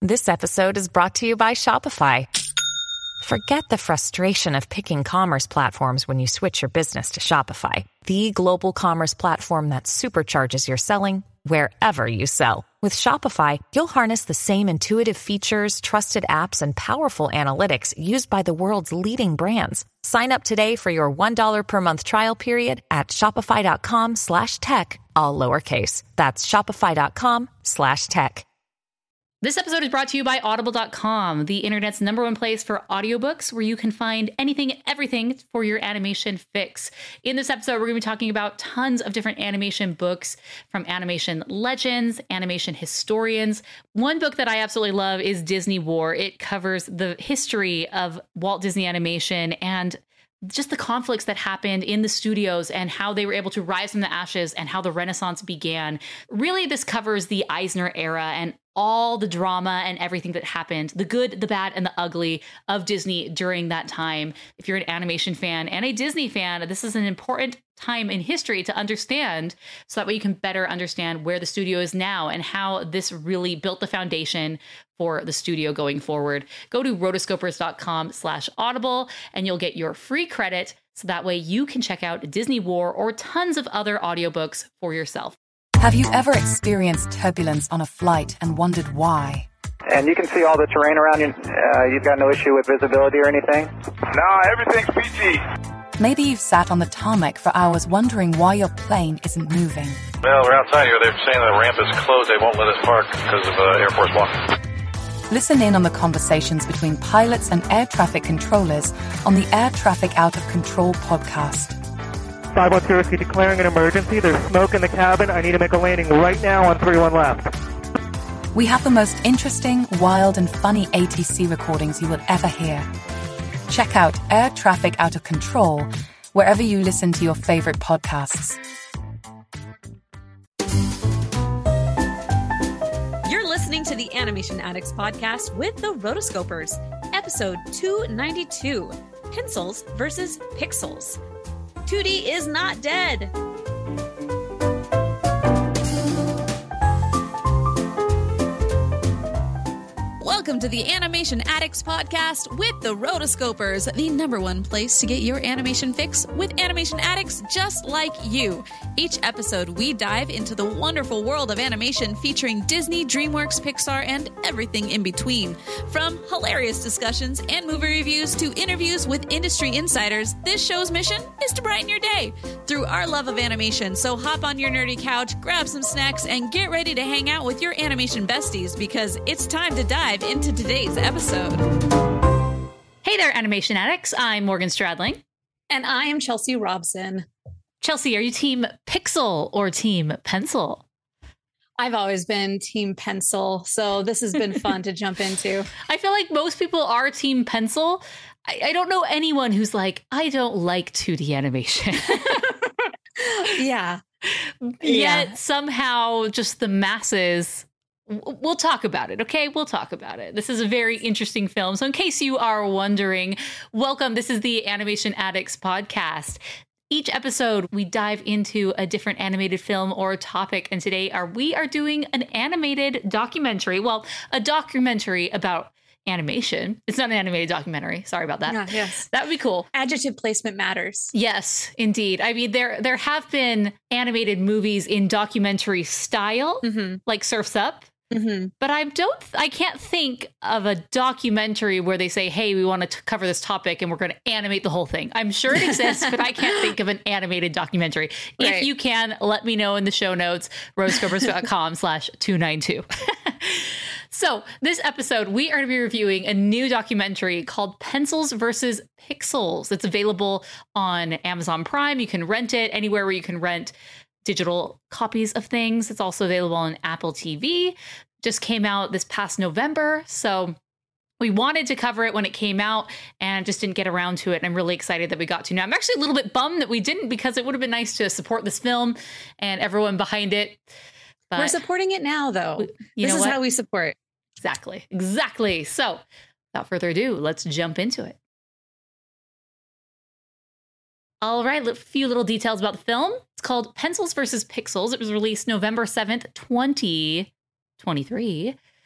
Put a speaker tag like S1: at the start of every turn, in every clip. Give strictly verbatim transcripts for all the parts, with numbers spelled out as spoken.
S1: This episode is brought to you by Shopify. Forget the frustration of picking commerce platforms when you switch your business to Shopify, the global commerce platform that supercharges your selling wherever you sell. With Shopify, you'll harness the same intuitive features, trusted apps, and powerful analytics used by the world's leading brands. Sign up today for your one dollar per month trial period at shopify.com slash tech, all lowercase. That's shopify.com slash tech.
S2: This episode is brought to you by Audible dot com, the internet's number one place for audiobooks, where you can find anything and everything for your animation fix. In this episode, we're going to be talking about tons of different animation books, from animation legends, animation historians. One book that I absolutely love is Disney War. It covers the history of Walt Disney Animation and just the conflicts that happened in the studios and how they were able to rise from the ashes and how the Renaissance began. Really, this covers the Eisner era and all the drama and everything that happened, the good, the bad, and the ugly of Disney during that time. If you're an animation fan and a Disney fan, this is an important time in history to understand, so that way you can better understand where the studio is now and how this really built the foundation for the studio going forward. Go to rotoscopers.com slash audible and you'll get your free credit, so that way you can check out Disney War or tons of other audiobooks for yourself.
S3: Have you ever experienced turbulence on a flight and wondered why?
S4: And you can see all the terrain around you. Uh, you've got no issue with visibility or anything?
S5: No, everything's peachy.
S3: Maybe you've sat on the tarmac for hours wondering why your plane isn't moving.
S5: Well, we're outside here. They're saying the ramp is closed. They won't let us park because of uh, Air Force One.
S3: Listen in on the conversations between pilots and air traffic controllers on the Air Traffic Out of Control podcast.
S4: five one zero, declaring an emergency. There's smoke in the cabin. I need to make a landing right now on three one left.
S3: We have the most interesting, wild, and funny A T C recordings you will ever hear. Check out Air Traffic Out of Control wherever you listen to your favorite podcasts.
S6: You're listening to the Animation Addicts podcast with the Rotoscopers, episode two ninety-two, Pencils versus Pixels. two D is not dead. Welcome to the Animation Addicts podcast with the Rotoscopers, the number one place to get your animation fix with animation addicts just like you. Each episode, we dive into the wonderful world of animation featuring Disney, DreamWorks, Pixar, and everything in between. From hilarious discussions and movie reviews to interviews with industry insiders, this show's mission is to brighten your day through our love of animation. So hop on your nerdy couch, grab some snacks, and get ready to hang out with your animation besties, because it's time to dive into today's episode.
S2: Hey there, animation addicts. I'm Morgan Stradling.
S6: And I am Chelsea Robson.
S2: Chelsea, are you team pixel or team pencil?
S6: I've always been team pencil, so this has been fun to jump into.
S2: I feel like most people are team pencil. I, I don't know anyone who's like, I don't like two D animation.
S6: Yeah.
S2: Yet
S6: Yeah.
S2: somehow just the masses... We'll talk about it, okay? We'll talk about it. This is a very interesting film. So in case you are wondering, welcome. This is the Animation Addicts podcast. Each episode, we dive into a different animated film or topic. And today are we are doing an animated documentary. Well, a documentary about animation. It's not an animated documentary. Sorry about that.
S6: Yeah, yes.
S2: That would be cool.
S6: Adjective placement matters.
S2: Yes, indeed. I mean, there there have been animated movies in documentary style,
S6: Mm-hmm.
S2: like Surf's Up.
S6: Mm-hmm.
S2: But I don't, I can't think of a documentary where they say, hey, we want to cover this topic and we're going to animate the whole thing. I'm sure it exists, but I can't think of an animated documentary.
S6: Right.
S2: If you can, let me know in the show notes, rotoscopers.com slash 292. So this episode, we are going to be reviewing a new documentary called Pencils versus Pixels. It's available on Amazon Prime. You can rent it anywhere where you can rent digital copies of things. It's also available on Apple T V. Just came out this past November. So we wanted to cover it when it came out and just didn't get around to it. And I'm really excited that we got to now. I'm actually a little bit bummed that we didn't, because it would have been nice to support this film and everyone behind it. But
S6: We're supporting it now, though.
S2: you
S6: This
S2: know
S6: is
S2: what?
S6: how we support.
S2: Exactly. Exactly. So without further ado, let's jump into it. All right, a few little details about the film. It's called Pencils versus Pixels. It was released November seventh, twenty twenty-three.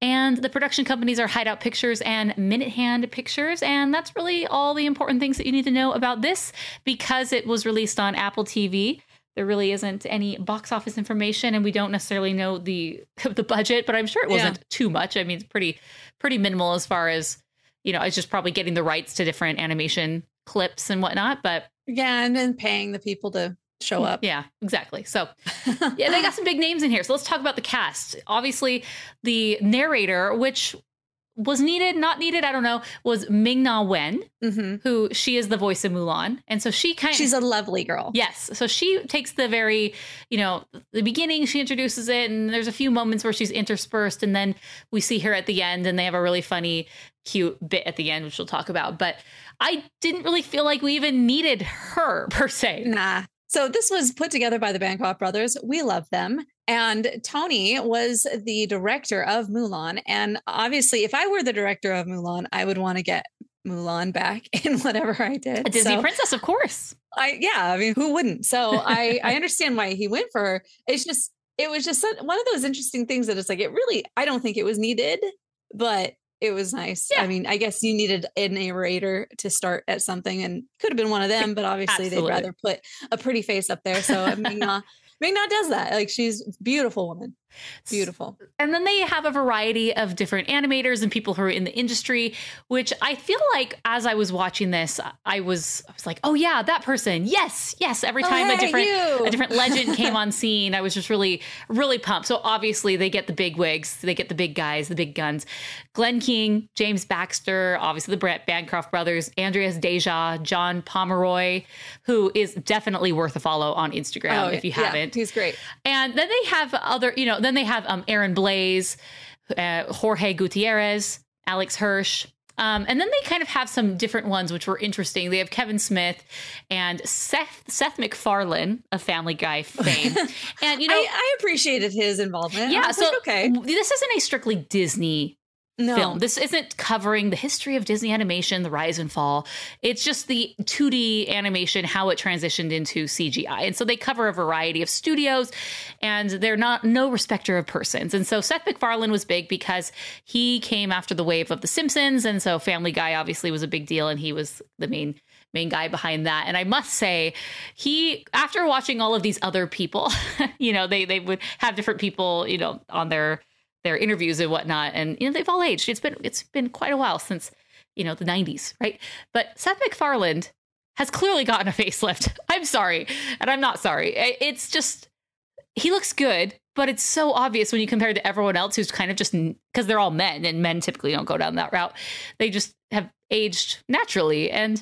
S2: And the production companies are Hideout Pictures and Minute Hand Pictures. And that's really all the important things that you need to know about this, because it was released on Apple T V. There really isn't any box office information, and we don't necessarily know the the budget, but I'm sure it wasn't yeah. too much. I mean, it's pretty pretty minimal as far as, you know, it's just probably getting the rights to different animation clips and whatnot. But
S7: yeah, and then paying the people to show up.
S2: Yeah, exactly. So yeah, they got some big names in here. So let's talk about the cast. Obviously, the narrator, which was needed, not needed, I don't know, was Ming-Na Wen, mm-hmm. who she is the voice of Mulan. And so she kind of...
S7: She's a lovely girl.
S2: Yes. So she takes the very, you know, the beginning, she introduces it, and there's a few moments where she's interspersed, and then we see her at the end, and they have a really funny, cute bit at the end, which we'll talk about. But I didn't really feel like we even needed her, per se.
S7: Nah. So this was put together by the Bangkok brothers. We love them. And Tony was the director of Mulan. And obviously, if I were the director of Mulan, I would want to get Mulan back in whatever I did.
S2: A Disney
S7: so,
S2: princess, of course.
S7: I yeah, I mean, who wouldn't? So I, I understand why he went for her. It's just, it was just one of those interesting things that it's like, it really, I don't think it was needed, but it was nice. Yeah. I mean, I guess you needed a narrator to start at something, and could have been one of them, but obviously Absolutely. They'd rather put a pretty face up there. So I mean, uh, Ming-Na does that. Like, she's a beautiful woman. Beautiful.
S2: And then they have a variety of different animators and people who are in the industry, which I feel like as I was watching this, I was I was like, oh yeah, that person. Yes, yes. Every time oh, hey, a different you. a different legend came on scene, I was just really, really pumped. So obviously they get the big wigs, they get the big guys, the big guns. Glenn King, James Baxter, obviously the Brett Bancroft brothers, Andreas Deja, John Pomeroy, who is definitely worth a follow on Instagram oh, if you
S7: yeah,
S2: haven't.
S7: He's great.
S2: And then they have other, you know, then they have um, Aaron Blaise, uh, Jorge Gutierrez, Alex Hirsch. Um, and then they kind of have some different ones, which were interesting. They have Kevin Smith and Seth Seth MacFarlane of Family Guy fame. And, you know,
S7: I, I appreciated his involvement.
S2: Yeah. So
S7: like, okay,
S2: this isn't a strictly Disney No. film. This isn't covering the history of Disney animation, the rise and fall. It's just the two D animation, how it transitioned into C G I. And so they cover a variety of studios, and they're not no respecter of persons. And so Seth MacFarlane was big because he came after the wave of The Simpsons. And so Family Guy obviously was a big deal, and he was the main main guy behind that. And I must say, he, after watching all of these other people, you know, they they would have different people, you know, on their their interviews and whatnot. And, you know, they've all aged. It's been, it's been quite a while since, you know, the nineties, right? But Seth MacFarlane has clearly gotten a facelift. I'm sorry. And I'm not sorry. It's just, he looks good, but it's so obvious when you compare to everyone else who's kind of just, because they're all men, and men typically don't go down that route. They just have aged naturally. And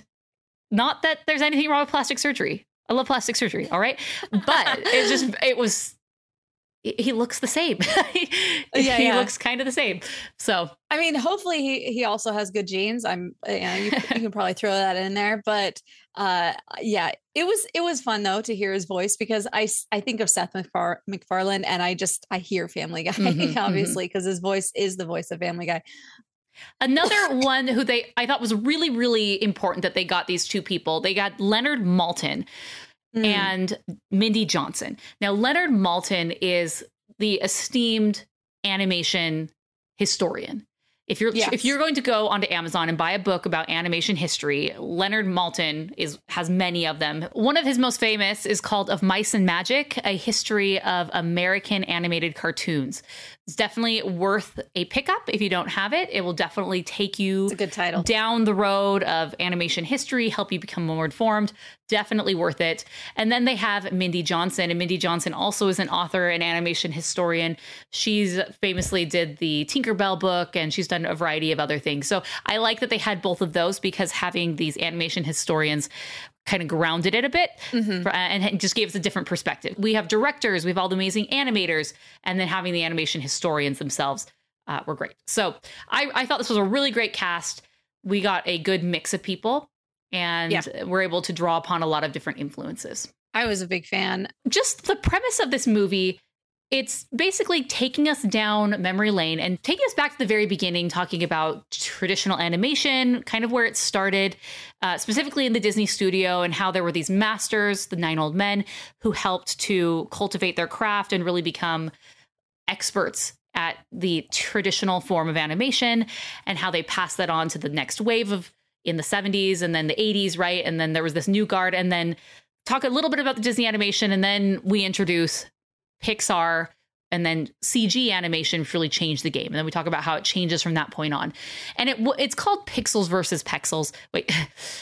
S2: not that there's anything wrong with plastic surgery. I love plastic surgery. All right. But it's just, it was, he looks the same. he
S7: yeah,
S2: he
S7: yeah.
S2: looks kind of the same. So,
S7: I mean, hopefully he, he also has good genes. I'm, you know, you, you can probably throw that in there, but uh, yeah, it was, it was fun though, to hear his voice, because I, I think of Seth MacFar- MacFarlane and I just, I hear Family Guy, mm-hmm, obviously, because mm-hmm. his voice is the voice of Family Guy.
S2: Another one who they, I thought was really, really important that they got these two people. They got Leonard Maltin Mm. and Mindy Johnson. Now, Leonard Maltin is the esteemed animation historian. If you're yes. if you're going to go onto Amazon and buy a book about animation history, Leonard Maltin is has many of them. One of his most famous is called Of Mice and Magic, A History of American Animated Cartoons. It's definitely worth a pickup if you don't have it. It will definitely take you
S7: it's a good title.
S2: down the road of animation history, help you become more informed. Definitely worth it. And then they have Mindy Johnson, and Mindy Johnson also is an author and animation historian. She's famously did the Tinkerbell book, and she's done a variety of other things. So I like that they had both of those, because having these animation historians kind of grounded it a bit, mm-hmm. and just gave us a different perspective. We have directors, we have all the amazing animators, and then having the animation historians themselves uh, were great. So I, I thought this was a really great cast. We got a good mix of people, and yeah. we're able to draw upon a lot of different influences.
S7: I was a big fan.
S2: Just the premise of this movie, it's basically taking us down memory lane and taking us back to the very beginning, talking about traditional animation, kind of where it started, uh, specifically in the Disney studio, and how there were these masters, the nine old men, who helped to cultivate their craft and really become experts at the traditional form of animation and how they passed that on to the next wave of in the seventies and then the eighties, right? And then there was this new guard, and then talk a little bit about the Disney animation, and then we introduce Pixar, and then C G animation really changed the game. And then we talk about how it changes from that point on. And it it's called Pixels versus Pexels. Wait,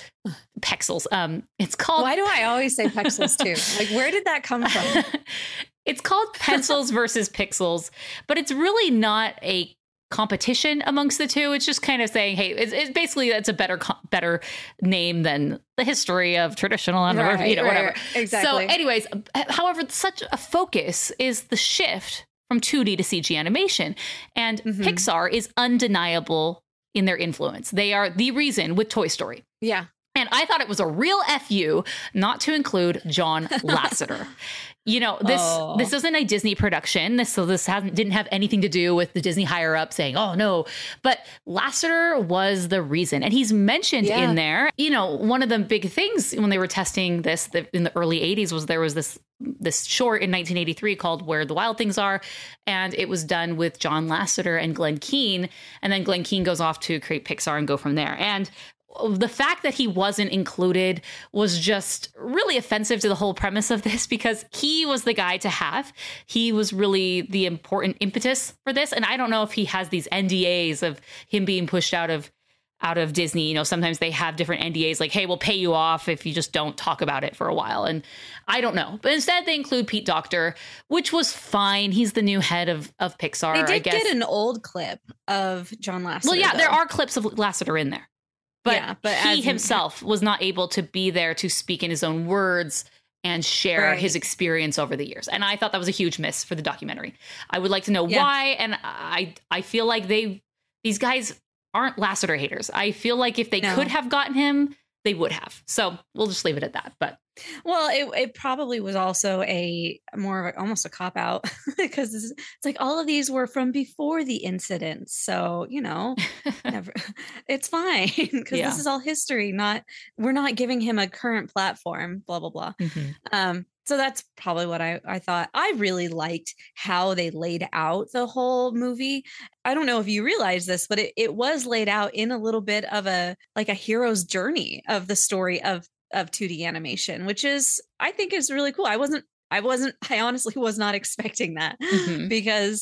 S2: Pexels. Um, it's called.
S7: Why do I always say Pexels too? Like, where did that come from?
S2: It's called Pencils versus Pixels, but it's really not a competition amongst the two. It's just kind of saying, hey, it's, it's basically it's a better co- better name than the history of traditional animation,
S7: right,
S2: you know,
S7: right,
S2: whatever.
S7: Exactly.
S2: So, anyways, however, such a focus is the shift from two D to C G animation, and mm-hmm. Pixar is undeniable in their influence. They are the reason with Toy Story.
S7: Yeah.
S2: And I thought it was a real F U not to include John Lasseter. You know, this oh. this isn't a Disney production. This so this hasn't didn't have anything to do with the Disney higher up saying, oh, no. But Lasseter was the reason. And he's mentioned yeah. in there. You know, one of the big things when they were testing this the, in the early eighties was there was this this short in nineteen eighty-three called Where the Wild Things Are. And it was done with John Lasseter and Glenn Keane. And then Glenn Keane goes off to create Pixar and go from there. And the fact that he wasn't included was just really offensive to the whole premise of this, because he was the guy to have. He was really the important impetus for this. And I don't know if he has these N D As of him being pushed out of out of Disney. You know, sometimes they have different N D As like, hey, we'll pay you off if you just don't talk about it for a while. And I don't know. But instead they include Pete Docter, which was fine. He's the new head of, of Pixar.
S7: They did
S2: I guess.
S7: get an old clip of John Lasseter. Well,
S2: yeah,
S7: though.
S2: there are clips of Lasseter in there. But, yeah, but he himself was not able to be there to speak in his own words and share right. his experience over the years. And I thought that was a huge miss for the documentary. I would like to know yeah. why. And I I feel like they these guys aren't Lasseter haters. I feel like if they no. could have gotten him, they would have. So we'll just leave it at that. But
S7: well, it, it probably was also a more of a, almost a cop out because it's, it's like all of these were from before the incident. So, you know, never, it's fine because yeah. this is all history. Not we're not giving him a current platform, blah, blah, blah. Mm-hmm. Um, so that's probably what I, I thought. I really liked how they laid out the whole movie. I don't know if you realize this, but it, it was laid out in a little bit of a like a hero's journey of the story of of two D animation, which is, I think is really cool. I wasn't, I wasn't, I honestly was not expecting that mm-hmm. because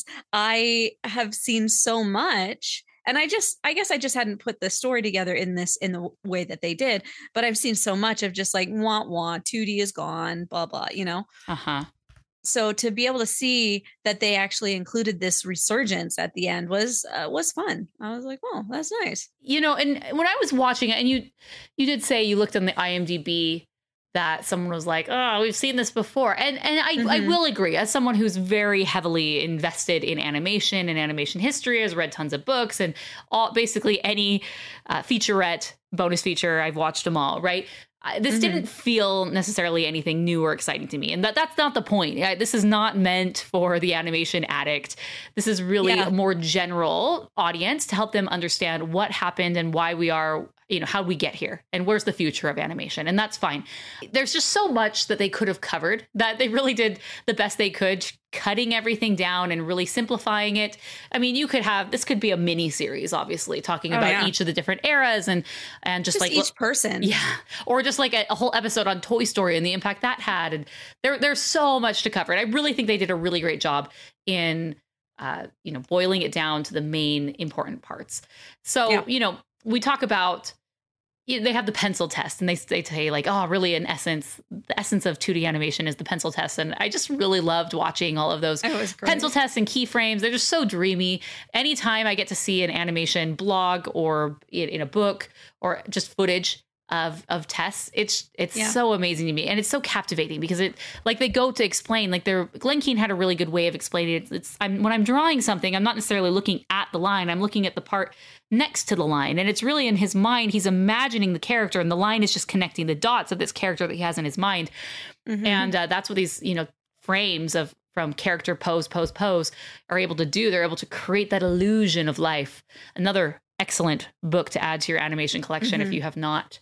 S7: I have seen so much and I just, I guess I just hadn't put the story together in this, in the way that they did, but I've seen so much of just like, wah, wah, two D is gone, blah, blah, you know?
S2: Uh-huh.
S7: So to be able to see that they actually included this resurgence at the end was uh, was fun. I was like, "Oh, that's nice."
S2: You know, and when I was watching it, and you you did say you looked on the I M D B that someone was like, "Oh, we've seen this before," and and I, mm-hmm. I will agree. As someone who's very heavily invested in animation and animation history, has read tons of books and all basically any uh, featurette, bonus feature, I've watched them all. Right. This mm-hmm. didn't feel necessarily anything new or exciting to me. And that that's not the point. This is not meant for the animation addict. This is really yeah. a more general audience to help them understand what happened and why we are, you know, how we get here and where's the future of animation. And that's fine. There's just so much that they could have covered that they really did the best they could, cutting everything down and really simplifying it. I mean, you could have, this could be a mini series, obviously, talking oh, about yeah. each of the different eras and, and just, just like
S7: each person.
S2: Yeah. Or just like a, a whole episode on Toy Story and the impact that had. And there, there's so much to cover. And I really think they did a really great job in, uh, you know, boiling it down to the main important parts. So, yeah. you know, we talk about, they have the pencil test and they, they say like, oh, really, in essence, the essence of two D animation is the pencil test. And I just really loved watching all of those pencil tests and keyframes. They're just so dreamy. Anytime I get to see an animation blog or in, in a book or just footage of of tests, it's it's yeah. so amazing to me. And it's so captivating because it like they go to explain like they're Glenn Keane had a really good way of explaining it. It's I'm when I'm drawing something, I'm not necessarily looking at the line. I'm looking at the part next to the line. And it's really in his mind, he's imagining the character and the line is just connecting the dots of this character that he has in his mind. Mm-hmm. And uh, that's what these, you know, frames of from character pose, pose, pose are able to do. They're able to create that illusion of life. Another excellent book to add to your animation collection mm-hmm. if you have not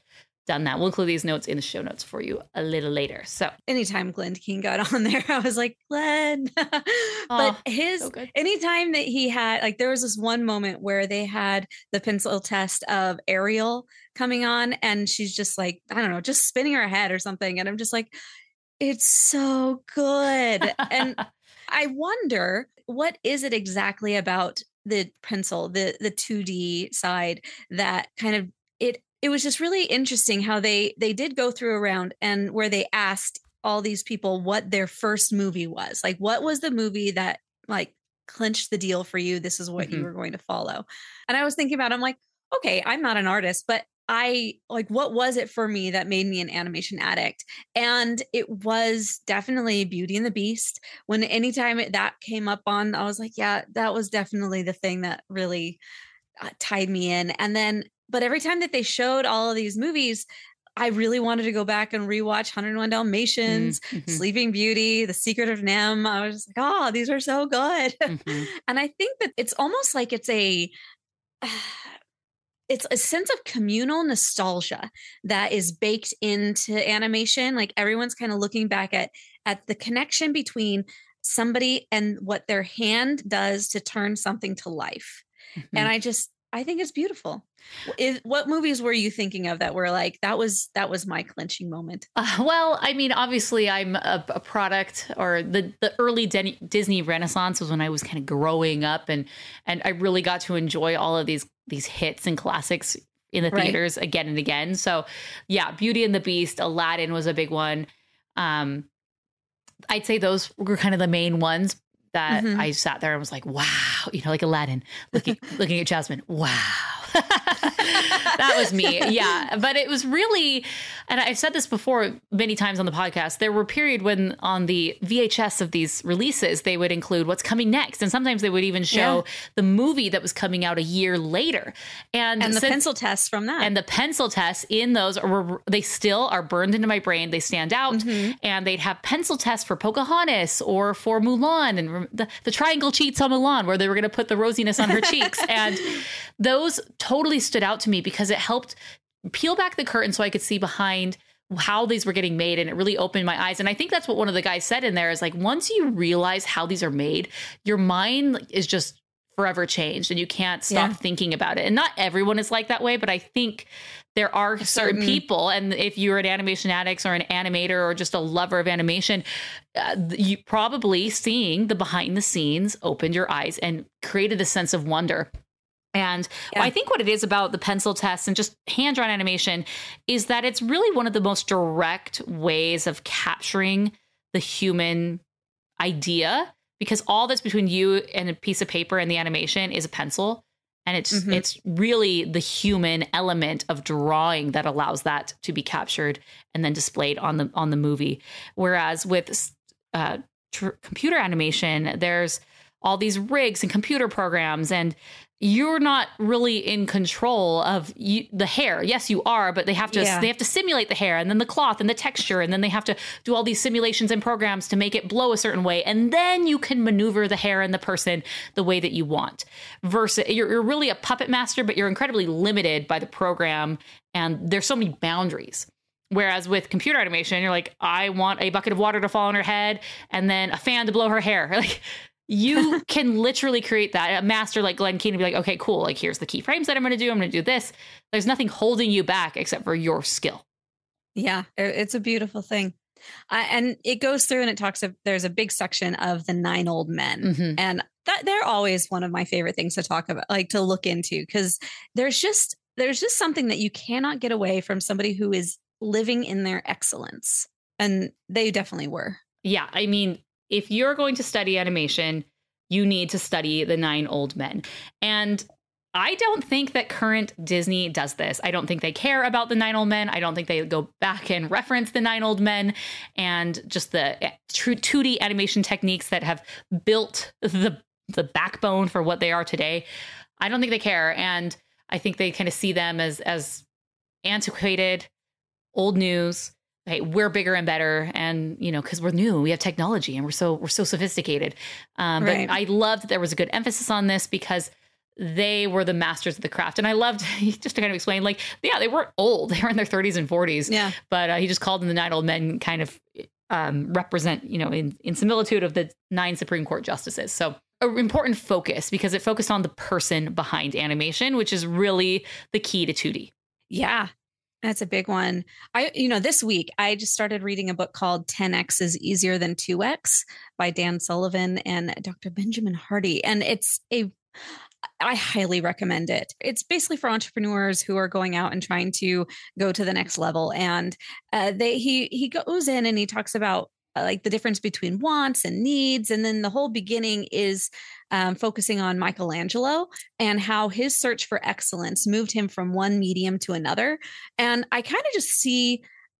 S2: done that. We'll include these notes in the show notes for you a little later. So
S7: anytime Glenn Keane got on there, I was like, Glenn. But
S2: oh,
S7: his,
S2: so good.
S7: anytime that he had, like, there was this one moment where they had the pencil test of Ariel coming on, and she's just like, I don't know, just spinning her head or something. And I'm just like, it's so good. And I wonder, what is it exactly about the pencil, the the two D side, that kind of, it it was just really interesting how they they did go through a round and where they asked all these people what their first movie was. Like, what was the movie that like clinched the deal for you? This is what mm-hmm. you were going to follow. And I was thinking about it, I'm like, okay, I'm not an artist, but I like, what was it for me that made me an animation addict? And it was definitely Beauty and the Beast. When anytime it, that came up on, I was like, yeah, that was definitely the thing that really uh, tied me in. And then, but every time that they showed all of these movies, I really wanted to go back and rewatch one oh one Dalmatians, mm-hmm. Sleeping Beauty, The Secret of NIMH. I was just like, oh, these are so good. Mm-hmm. And I think that it's almost like it's a, uh, it's a sense of communal nostalgia that is baked into animation. Like, everyone's kind of looking back at, at the connection between somebody and what their hand does to turn something to life. Mm-hmm. And I just, I think it's beautiful. Is, what movies were you thinking of that were like, that was, that was my clinching moment?
S2: Uh, well, I mean, obviously I'm a, a product, or the, the early Den- Disney Renaissance was when I was kind of growing up, and, and I really got to enjoy all of these, these hits and classics in the theaters right. again and again. So yeah, Beauty and the Beast, Aladdin was a big one. Um, I'd say those were kind of the main ones that mm-hmm. I sat there and was like, wow, you know, like Aladdin, looking, looking at Jasmine. Wow. That was me. Yeah. But it was really, and I've said this before many times on the podcast, there were periods when on the V H S of these releases, they would include what's coming next. And sometimes they would even show yeah. the movie that was coming out a year later. And,
S7: and the
S2: since,
S7: pencil tests from that.
S2: And the pencil tests in those, are, they still are burned into my brain. They stand out. Mm-hmm. And they'd have pencil tests for Pocahontas or for Mulan, and the, the triangle cheats on Mulan, where they were going to put the rosiness on her cheeks. And those totally stood out to me because it helped peel back the curtain so I could see behind how these were getting made. And it really opened my eyes. And I think that's what one of the guys said in there is like, once you realize how these are made, your mind is just forever changed and you can't stop yeah. thinking about it. And not everyone is like that way, but I think there are certain, certain people. And if you're an animation addict or an animator or just a lover of animation, uh, you probably seeing the behind the scenes opened your eyes and created a sense of wonder. And yeah. I think what it is about the pencil tests and just hand-drawn animation is that it's really one of the most direct ways of capturing the human idea, because all that's between you and a piece of paper and the animation is a pencil. And it's mm-hmm. it's really the human element of drawing that allows that to be captured and then displayed on the on the movie. Whereas with uh, tr- computer animation, there's all these rigs and computer programs, and you're not really in control of you, the hair. Yes, you are, but they have to yeah. they have to simulate the hair and then the cloth and the texture, and then they have to do all these simulations and programs to make it blow a certain way, and then you can maneuver the hair and the person the way that you want. Versus you're, you're really a puppet master, but you're incredibly limited by the program, and there's so many boundaries. Whereas with computer animation, you're like, I want a bucket of water to fall on her head and then a fan to blow her hair. Like, you can literally create that. A master like Glenn Keane would be like, okay, cool. Like, here's the keyframes that I'm going to do. I'm going to do this. There's nothing holding you back except for your skill.
S7: Yeah, it's a beautiful thing. Uh, and it goes through and it talks of, there's a big section of the nine old men. Mm-hmm. And that they're always one of my favorite things to talk about, like to look into, because there's just, there's just something that you cannot get away from somebody who is living in their excellence. And they definitely were.
S2: Yeah. I mean, if you're going to study animation, you need to study the nine old men. And I don't think that current Disney does this. I don't think they care about the nine old men. I don't think they go back and reference the nine old men and just the true two D animation techniques that have built the the backbone for what they are today. I don't think they care. And I think they kind of see them as as antiquated, old news. Hey, we're bigger and better, and you know, because we're new, we have technology, and we're so we're so sophisticated. Um, right. But I love that there was a good emphasis on this, because they were the masters of the craft. And I loved, just to kind of explain, like, yeah, they weren't old. They were in their thirties and forties.
S7: Yeah.
S2: But uh, he just called them the nine old men, kind of um, represent, you know, in, in similitude of the nine Supreme Court justices. So an important focus because it focused on the person behind animation, which is really the key to two D.
S7: Yeah. That's a big one. I, you know, this week I just started reading a book called ten X is Easier Than two X by Dan Sullivan and Doctor Benjamin Hardy. And it's a, I highly recommend it. It's basically for entrepreneurs who are going out and trying to go to the next level. And uh, they, he, he goes in and he talks about uh, like the difference between wants and needs. And then the whole beginning is um, focusing on Michelangelo and how his search for excellence moved him from one medium to another. And I kind of just see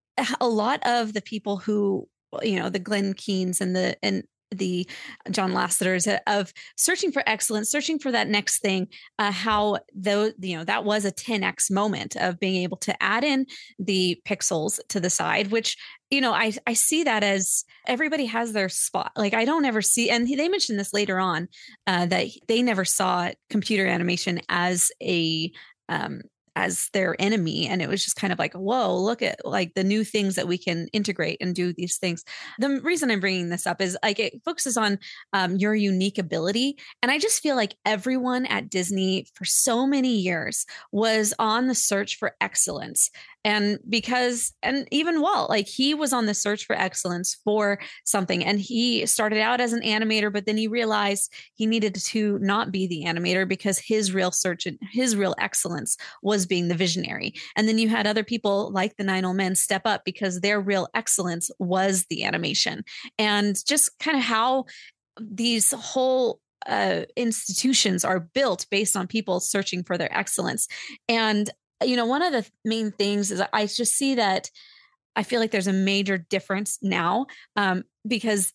S7: a lot of the people who, you know, the Glenn Keanes and the, and the John Lasseter's of searching for excellence, searching for that next thing, uh, how though, you know, that was a ten X moment of being able to add in the pixels to the side, which, you know, I, I see that as everybody has their spot. Like I don't ever see, and they mentioned this later on, uh, that they never saw computer animation as a, um, as their enemy. And it was just kind of like, whoa, look at like the new things that we can integrate and do these things. The reason I'm bringing this up is like, it focuses on um, your unique ability. And I just feel like everyone at Disney for so many years was on the search for excellence. And because, and even Walt, like he was on the search for excellence for something. And he started out as an animator, but then he realized he needed to not be the animator because his real search and his real excellence was being the visionary. And then you had other people like the Nine Old Men step up because their real excellence was the animation. And just kind of how these whole uh, institutions are built based on people searching for their excellence. And you know, one of the main things is I just see that I feel like there's a major difference now um, because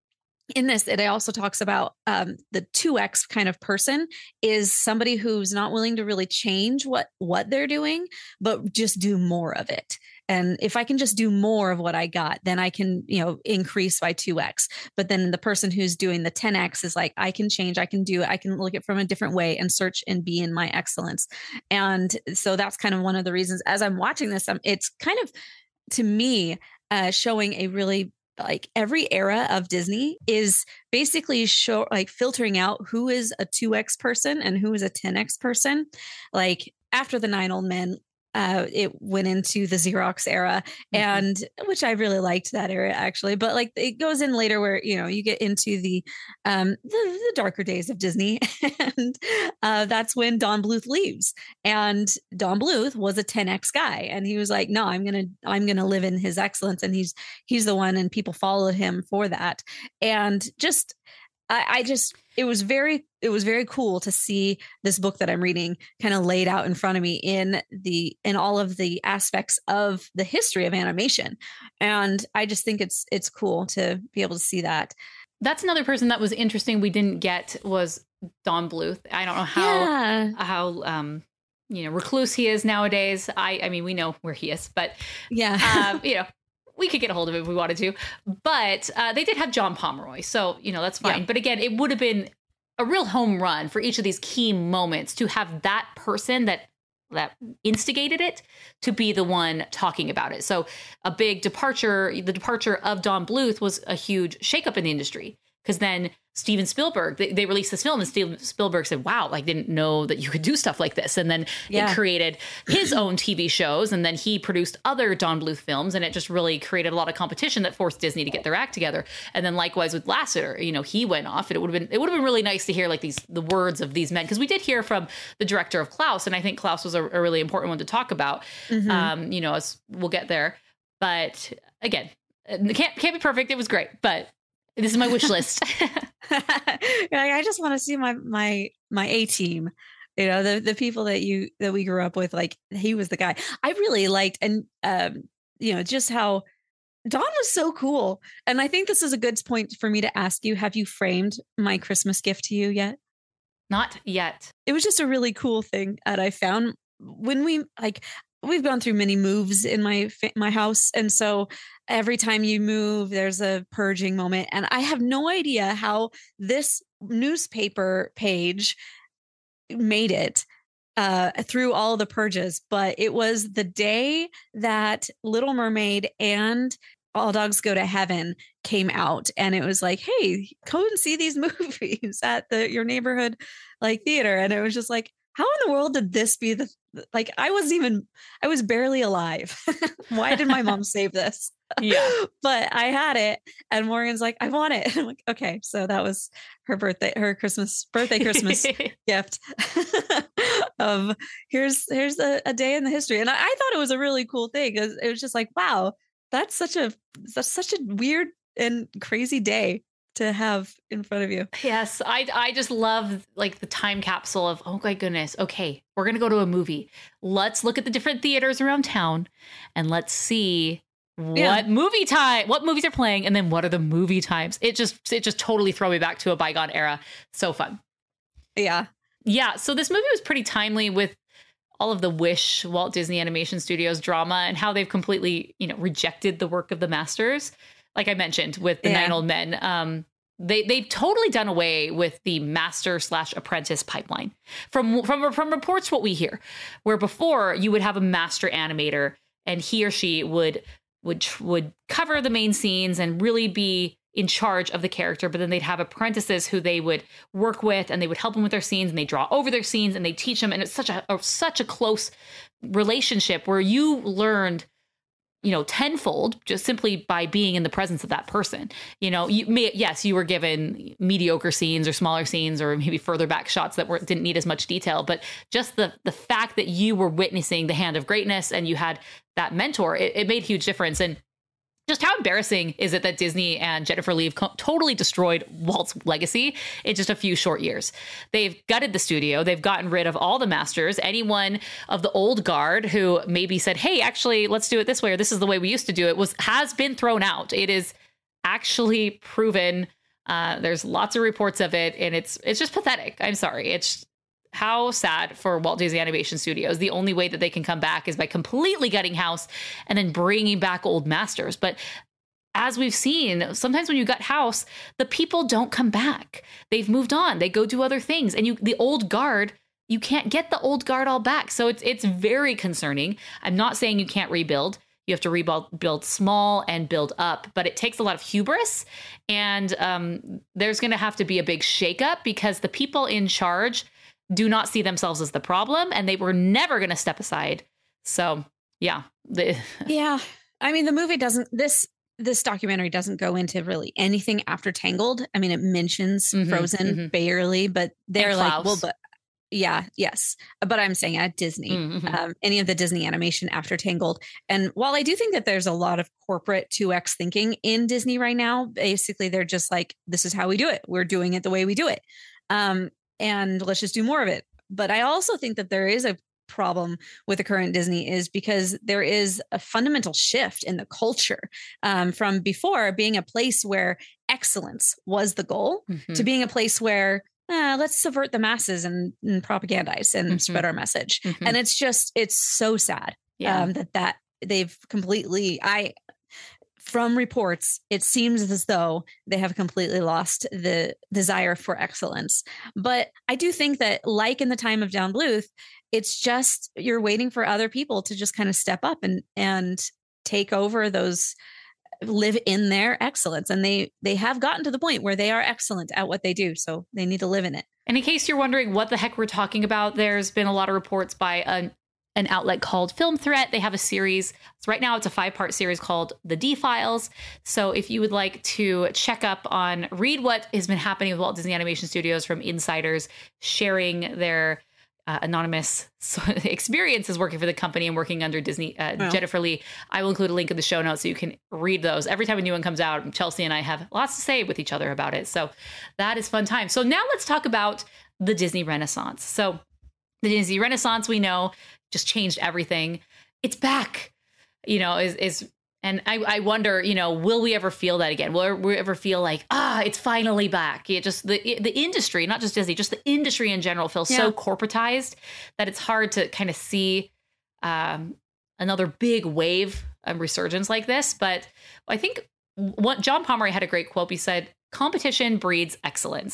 S7: in this, it also talks about um, the two X kind of person is somebody who's not willing to really change what, what they're doing, but just do more of it. And if I can just do more of what I got, then I can, you know, increase by two X. But then the person who's doing the ten X is like, I can change, I can do it. I can look at it from a different way and search and be in my excellence. And so that's kind of one of the reasons as I'm watching this, um, it's kind of, to me, uh, showing a really like every era of Disney is basically show like filtering out who is a two X person and who is a ten X person. Like after the Nine Old Men, uh, it went into the Xerox era, mm-hmm. and which I really liked that era actually. But like it goes in later where you know you get into the um, the, the darker days of Disney, and uh, that's when Don Bluth leaves. And Don Bluth was a ten X guy, and he was like, "No, I'm gonna I'm gonna live in his excellence," and he's he's the one, and people followed him for that. And just I, I just it was very it was very cool to see this book that I'm reading kind of laid out in front of me in the in all of the aspects of the history of animation. And I just think it's it's cool to be able to see that.
S2: That's another person that was interesting we didn't get was Don Bluth. I don't know how
S7: yeah.
S2: how um you know recluse he is nowadays. I I mean we know where he is, but
S7: yeah,
S2: uh, you know. We could get a hold of it if we wanted to, but uh, they did have John Pomeroy. So, you know, that's fine.
S7: Yeah.
S2: But again, it would have been a real home run for each of these key moments to have that person that that instigated it to be the one talking about it. So a big departure, the departure of Don Bluth was a huge shakeup in the industry because then Steven Spielberg, they, they released this film and Steven Spielberg said, wow, I didn't know that you could do stuff like this. And then
S7: yeah.
S2: it created his own T V shows. And then he produced other Don Bluth films. And it just really created a lot of competition that forced Disney to get their act together. And then likewise with Lasseter, you know, he went off and it would have been, it would have been really nice to hear like these, the words of these men. Cause we did hear from the director of Klaus. And I think Klaus was a, a really important one to talk about, mm-hmm. um, you know, as we'll get there. But again, it can't, can't be perfect. It was great, but this is my wish list.
S7: I just want to see my my my A team. You know, the the people that you that we grew up with. Like he was the guy I really liked, and um, you know, just how Don was so cool. And I think this is a good point for me to ask you: have you framed my Christmas gift to you yet?
S2: Not yet.
S7: It was just a really cool thing that I found when we like. We've gone through many moves in my my house. And so every time you move, there's a purging moment. And I have no idea how this newspaper page made it uh, through all the purges, but it was the day that Little Mermaid and All Dogs Go to Heaven came out, and it was like, hey, go and see these movies at the your neighborhood like theater. And it was just like, how in the world did this be the like I wasn't even I was barely alive. Why did my mom save this?
S2: Yeah.
S7: But I had it, and Morgan's like, I want it. I'm like, okay. So that was her birthday, her Christmas birthday, Christmas gift of here's here's a, a day in the history. And I, I thought it was a really cool thing, because it was just like, wow, that's such a that's such a weird and crazy day to have in front of you.
S2: Yes, I I just love like the time capsule of, oh my goodness, okay, we're gonna go to a movie. Let's look at the different theaters around town, and let's see what yeah. movie time, what movies are playing, and then what are the movie times. It just it just totally throw me back to a bygone era. So fun.
S7: Yeah,
S2: yeah. So this movie was pretty timely with all of the Wish, Walt Disney Animation Studios drama, and how they've completely, you know, rejected the work of the masters. Like I mentioned with the yeah. Nine Old Men, um, they they've totally done away with the master slash apprentice pipeline. From from from reports, what we hear, where before you would have a master animator, and he or she would would would cover the main scenes and really be in charge of the character, but then they'd have apprentices who they would work with, and they would help them with their scenes, and they draw over their scenes, and they teach them, and it's such a, a such a close relationship where you learned, you know, tenfold just simply by being in the presence of that person. You know, you may, yes, you were given mediocre scenes or smaller scenes or maybe further back shots that were, didn't need as much detail, but just the the fact that you were witnessing the hand of greatness and you had that mentor, it, it made a huge difference. And just how embarrassing is it that Disney and Jennifer Lee have co- totally destroyed Walt's legacy in just a few short years? They've gutted the studio. They've gotten rid of all the masters. Anyone of the old guard who maybe said, hey, actually, let's do it this way, or this is the way we used to do it, was has been thrown out. It is actually proven. Uh, there's lots of reports of it, and it's it's just pathetic. I'm sorry. It's how sad for Walt Disney Animation Studios. The only way that they can come back is by completely gutting house and then bringing back old masters. But as we've seen, sometimes when you gut house, the people don't come back. They've moved on. They go do other things. And you, the old guard, you can't get the old guard all back. So it's it's very concerning. I'm not saying you can't rebuild. You have to rebuild build small and build up, but it takes a lot of hubris. And um, there's going to have to be a big shakeup, because the people in charge do not see themselves as the problem, and they were never going to step aside. So, yeah. The
S7: yeah. I mean, the movie doesn't, this, this documentary doesn't go into really anything after Tangled. I mean, it mentions mm-hmm, Frozen mm-hmm. barely, but they're like, well, but yeah, yes. But I'm saying at Disney, mm-hmm. um, any of the Disney animation after Tangled. And while I do think that there's a lot of corporate two X thinking in Disney right now, basically they're just like, this is how we do it. We're doing it the way we do it. Um, And let's just do more of it. But I also think that there is a problem with the current Disney, is because there is a fundamental shift in the culture um, from before being a place where excellence was the goal mm-hmm. to being a place where uh, let's subvert the masses and, and propagandize and mm-hmm. spread our message. Mm-hmm. And it's just, it's so sad yeah. um, that that they've completely, I, from reports, it seems as though they have completely lost the desire for excellence. But I do think that, like in the time of Don Bluth, it's just you're waiting for other people to just kind of step up and and take over those, live in their excellence. And they they have gotten to the point where they are excellent at what they do. So they need to live in it.
S2: And in case you're wondering what the heck we're talking about, there's been a lot of reports by an an outlet called Film Threat. They have a series. So right now it's a five-part series called The D-Files. So if you would like to check up on, read what has been happening with Walt Disney Animation Studios from insiders sharing their uh, anonymous experiences working for the company and working under Disney, uh, oh. Jennifer Lee, I will include a link in the show notes so you can read those. Every time a new one comes out, Chelsea and I have lots to say with each other about it. So that is fun time. So now let's talk about the Disney Renaissance. So the Disney Renaissance, we know, just changed everything. It's back, you know, is, is, and I, I wonder, you know, will we ever feel that again? Will we ever feel like, ah, it's finally back? It just, the the industry, not just Disney, just the industry in general feels yeah. so corporatized that it's hard to kind of see um, another big wave of resurgence like this. But I think what John Pomeroy had a great quote. He said, competition breeds excellence.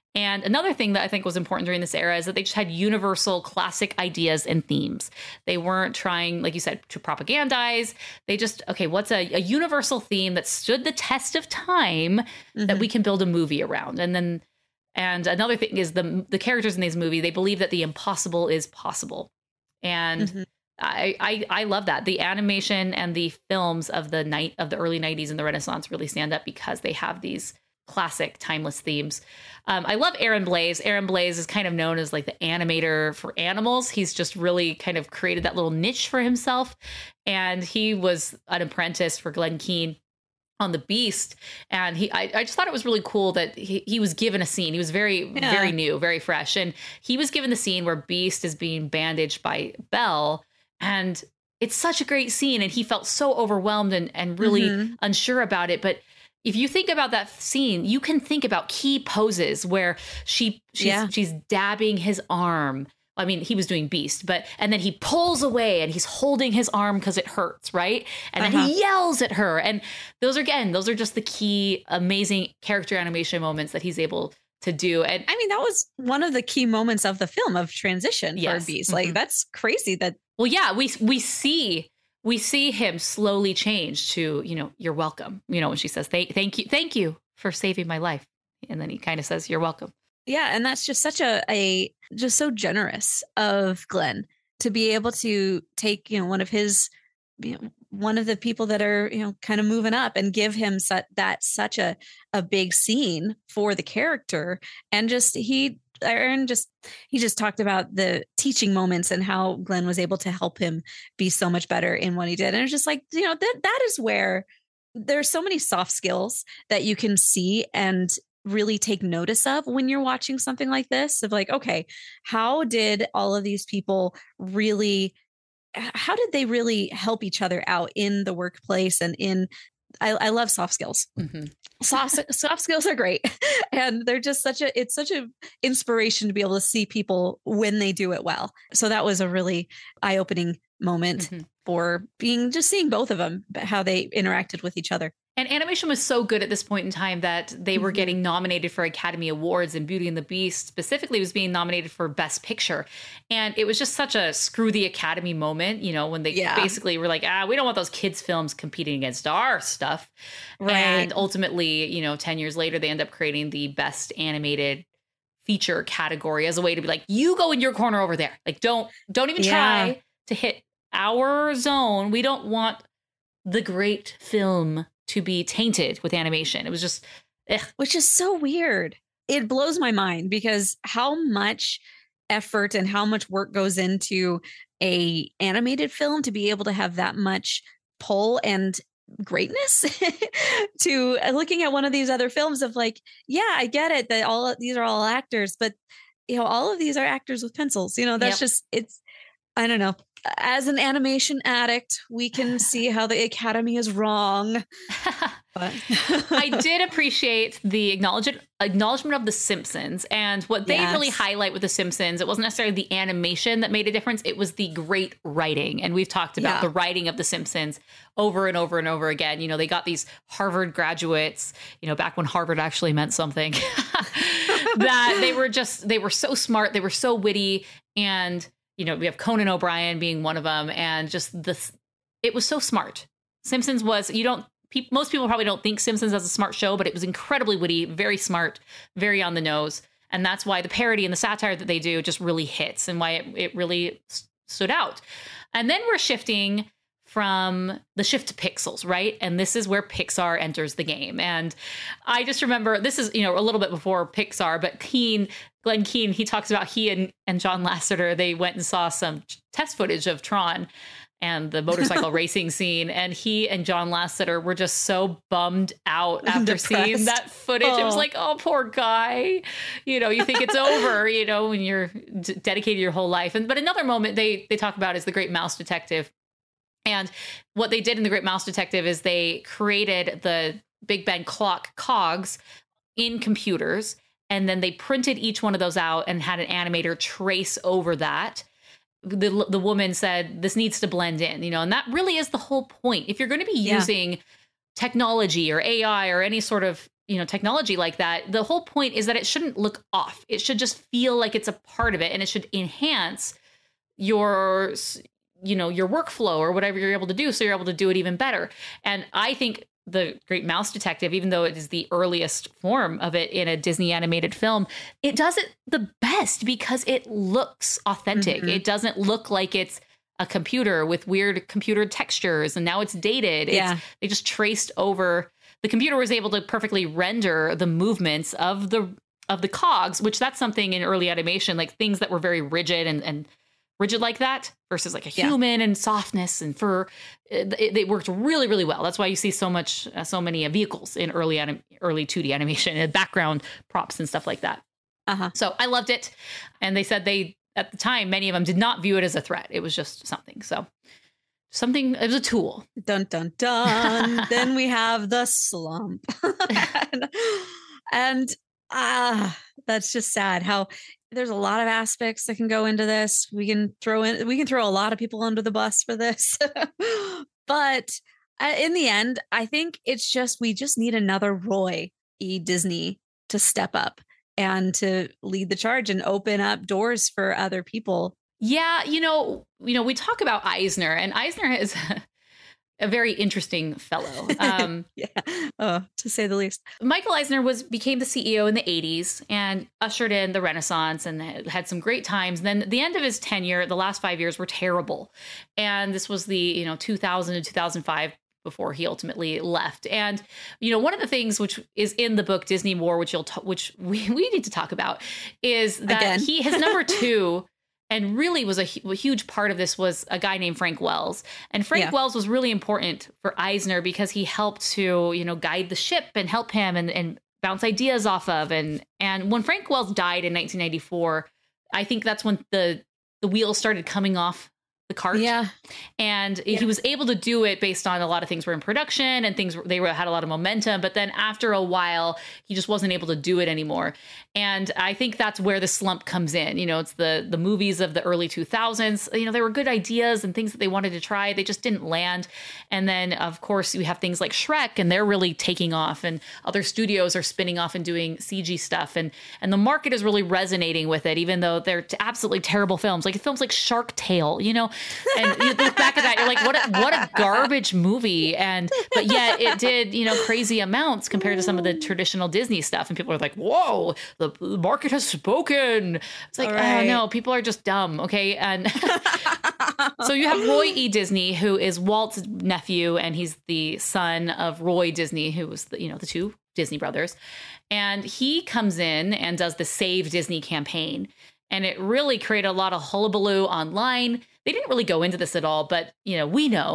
S2: And another thing that I think was important during this era is that they just had universal classic ideas and themes. They weren't trying, like you said, to propagandize. They just, okay, what's a, a universal theme that stood the test of time mm-hmm. that we can build a movie around? And then, and another thing is the the characters in these movies, they believe that the impossible is possible. And mm-hmm. I, I I love that. The animation and the films of the night of the early nineties and the Renaissance really stand up because they have these classic timeless themes. Um, I love Aaron Blaise. Aaron Blaise is kind of known as like the animator for animals. He's just really kind of created that little niche for himself. And he was an apprentice for Glen Keane on The Beast. And he, I, I just thought it was really cool that he, he was given a scene. He was very, yeah. very new, very fresh. And he was given the scene where Beast is being bandaged by Belle. And it's such a great scene. And he felt so overwhelmed and, and really mm-hmm. unsure about it. But if you think about that scene, you can think about key poses where she she's, yeah. she's dabbing his arm. I mean, he was doing Beast, but and then he pulls away and he's holding his arm because it hurts, right? And uh-huh. then he yells at her. And those are, again, those are just the key amazing character animation moments that he's able to do. And
S7: I mean, that was one of the key moments of the film of transition yes. for Beast. Mm-hmm. Like, that's crazy that.
S2: Well, yeah, we we see. We see him slowly change to, you know, you're welcome. You know, when she says, thank, thank you, thank you for saving my life. And then he kind of says, you're welcome.
S7: Yeah. And that's just such a, a, just so generous of Glen to be able to take, you know, one of his, you know, one of the people that are, you know, kind of moving up and give him su- that such a, a big scene for the character. And just, he, Aaron just, he just talked about the teaching moments and how Glen was able to help him be so much better in what he did. And it's just like, you know, that that is where there's so many soft skills that you can see and really take notice of when you're watching something like this of like, okay, how did all of these people really, how did they really help each other out in the workplace and in I, I love soft skills. Mm-hmm. Soft, soft skills are great. And they're just such a, it's such a inspiration to be able to see people when they do it well. So that was a really eye-opening moment mm-hmm. for being, just seeing both of them, how they interacted with each other.
S2: And animation was so good at this point in time that they were getting nominated for Academy Awards, and Beauty and the Beast specifically was being nominated for Best Picture. And it was just such a screw the Academy moment, you know, when they yeah. basically were like, ah, we don't want those kids' films competing against our stuff. Right. And ultimately, you know, ten years later, they end up creating the Best Animated Feature category as a way to be like, you go in your corner over there. Like, don't, don't even yeah. try to hit our zone. We don't want the great film to be tainted with animation. It was just, ugh.
S7: Which is so weird. It blows my mind because how much effort and how much work goes into a animated film to be able to have that much pull and greatness to looking at one of these other films of like, yeah, I get it that all these are all actors, but you know, all of these are actors with pencils, you know, that's yep. just, it's, I don't know. As an animation addict, we can see how the Academy is wrong. But
S2: I did appreciate the acknowledgement acknowledgement of The Simpsons and what they yes. really highlight with The Simpsons. It wasn't necessarily the animation that made a difference. It was the great writing. And we've talked about yeah. the writing of The Simpsons over and over and over again. You know, they got these Harvard graduates, you know, back when Harvard actually meant something, that they were just, they were so smart. They were so witty. And you know, we have Conan O'Brien being one of them, and just this, it was so smart. Simpsons was, you don't, pe- most people probably don't think Simpsons as a smart show, but it was incredibly witty, very smart, very on the nose. And that's why the parody and the satire that they do just really hits and why it, it really st- stood out. And then we're shifting from the shift to pixels, right? And this is where Pixar enters the game. And I just remember, this is, you know, a little bit before Pixar, but Keane, Glen Keane, he talks about he and, and John Lasseter, they went and saw some test footage of Tron and the motorcycle racing scene. And he and John Lasseter were just so bummed out after Depressed. seeing that footage. Oh. It was like, oh, poor guy. You know, you think it's over, you know, when you're d- dedicated your whole life. And but another moment they they talk about is The Great Mouse Detective. And what they did in The Great Mouse Detective is they created the Big Ben clock cogs in computers, and then they printed each one of those out and had an animator trace over that. The the woman said, this needs to blend in, you know, and that really is the whole point. If you're going to be yeah. using technology or A I or any sort of, you know, technology like that, the whole point is that it shouldn't look off. It should just feel like it's a part of it, and it should enhance your, you know, your workflow or whatever you're able to do. So you're able to do it even better. And I think The Great Mouse Detective, even though it is the earliest form of it in a Disney animated film, it does it the best because it looks authentic. Mm-hmm. It doesn't look like it's a computer with weird computer textures and now it's dated.
S7: Yeah.
S2: It's, they just traced over. The computer was able to perfectly render the movements of the of the cogs, which that's something in early animation, like things that were very rigid and, and rigid like that versus like a human yeah. and softness and fur. It, it, it worked really, really well. That's why you see so much, uh, so many uh, vehicles in early anim- early two D animation and background props and stuff like that.
S7: Uh-huh.
S2: So I loved it. And they said they, at the time, many of them did not view it as a threat. It was just something. So something, it was a tool.
S7: Dun, dun, dun. Then we have the slump. and and ah, that's just sad how there's a lot of aspects that can go into this. We can throw in, we can throw a lot of people under the bus for this. But uh, in the end, I think it's just, we just need another Roy E. Disney to step up and to lead the charge and open up doors for other people.
S2: Yeah, you know, you know, we talk about Eisner, and Eisner is a very interesting fellow. Um,
S7: yeah, oh, to say the least.
S2: Michael Eisner was became the C E O in the eighties and ushered in the Renaissance and had some great times. And then the end of his tenure, the last five years were terrible. And this was the, you know, two thousand to two thousand five before he ultimately left. And, you know, one of the things which is in the book Disney War, which you'll t- which we, we need to talk about, is that Again. he his number two. And really was a, a huge part of this was a guy named Frank Wells. And Frank yeah. Wells was really important for Eisner because he helped to, you know, guide the ship and help him and, and bounce ideas off of. And and when Frank Wells died in nineteen ninety-four, I think that's when the the wheels started coming off the cart.
S7: Yeah.
S2: And
S7: yeah.
S2: he was able to do it based on a lot of things were in production and things they were, had a lot of momentum. But then after a while, he just wasn't able to do it anymore. And I think that's where the slump comes in. You know, it's the the movies of the early two thousands. You know, there were good ideas and things that they wanted to try. They just didn't land. And then, of course, you have things like Shrek, and they're really taking off. And other studios are spinning off and doing C G stuff. And and the market is really resonating with it, even though they're absolutely terrible films. Like films like Shark Tale, you know, and you look back at that, you're like, what a, what a garbage movie. And but yet it did, you know, crazy amounts compared to some of the traditional Disney stuff. And people are like, whoa, the market has spoken. It's like, right. oh no, people are just dumb. Okay. And so you have Roy E. Disney, who is Walt's nephew, and he's the son of Roy Disney, who was the, you know, the two Disney brothers. And he comes in and does the Save Disney campaign. And it really created a lot of hullabaloo online. They didn't really go into this at all, but, you know, we know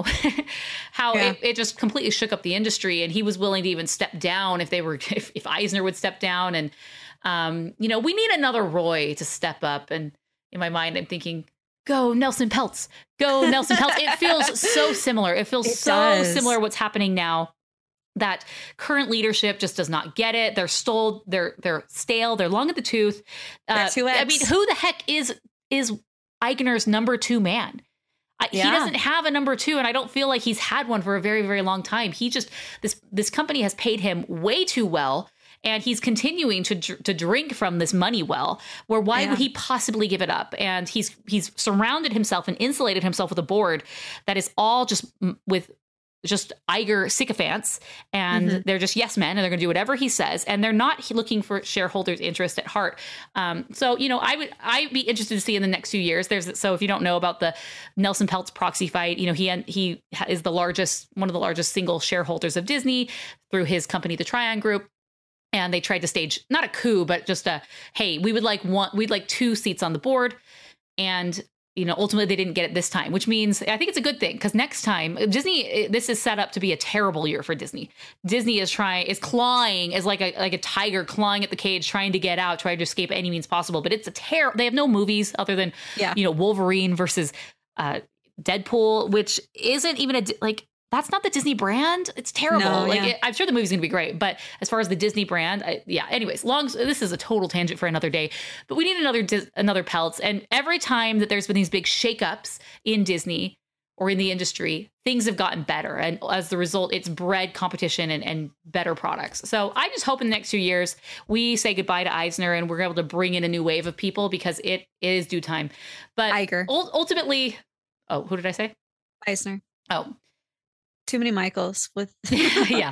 S2: how yeah. it, it just completely shook up the industry. And he was willing to even step down if they were, if, if Eisner would step down. And, um, you know, we need another Roy to step up. And in my mind, I'm thinking, go Nelson Peltz, go Nelson Peltz. It feels so similar. It feels it so does. similar what's happening now. That current leadership just does not get it. They're stole. They're they're stale. They're long at the tooth. Uh, I mean, who the heck is is Eisner's number two man? I, yeah. He doesn't have a number two, and I don't feel like he's had one for a very, very long time. He just this this company has paid him way too well, and he's continuing to to drink from this money well. Where why yeah. would he possibly give it up? And he's he's surrounded himself and insulated himself with a board that is all just with. just Iger sycophants, and mm-hmm. they're just yes men, and they're going to do whatever he says, and they're not looking for shareholders' interest at heart. Um, so, you know, I would I'd be interested to see in the next few years. There's so if you don't know about the Nelson Peltz proxy fight, you know, he he is the largest one of the largest single shareholders of Disney through his company, the Trian Group. And they tried to stage not a coup, but just a hey, we would like one, we'd like two seats on the board, and. You know, ultimately they didn't get it this time, which means I think it's a good thing because next time Disney, this is set up to be a terrible year for Disney. Disney is trying, is clawing, is like a like a tiger clawing at the cage, trying to get out, trying to escape any means possible. But it's a terror. They have no movies other than, yeah. you know, Wolverine versus uh, Deadpool, which isn't even a like. That's not the Disney brand. It's terrible. No, like yeah. it, I'm sure the movie's going to be great, but as far as the Disney brand, I, yeah. Anyways, long. This is a total tangent for another day, but we need another another Peltz. And every time that there's been these big shakeups in Disney, or in the industry, things have gotten better. And as the result, it's bred competition and, and better products. So I just hope in the next few years, we say goodbye to Eisner and we're able to bring in a new wave of people, because it is due time. But
S7: Iger.
S2: ul- ultimately, oh, who did I say?
S7: Eisner.
S2: Oh,
S7: Too many Michaels with.
S2: yeah.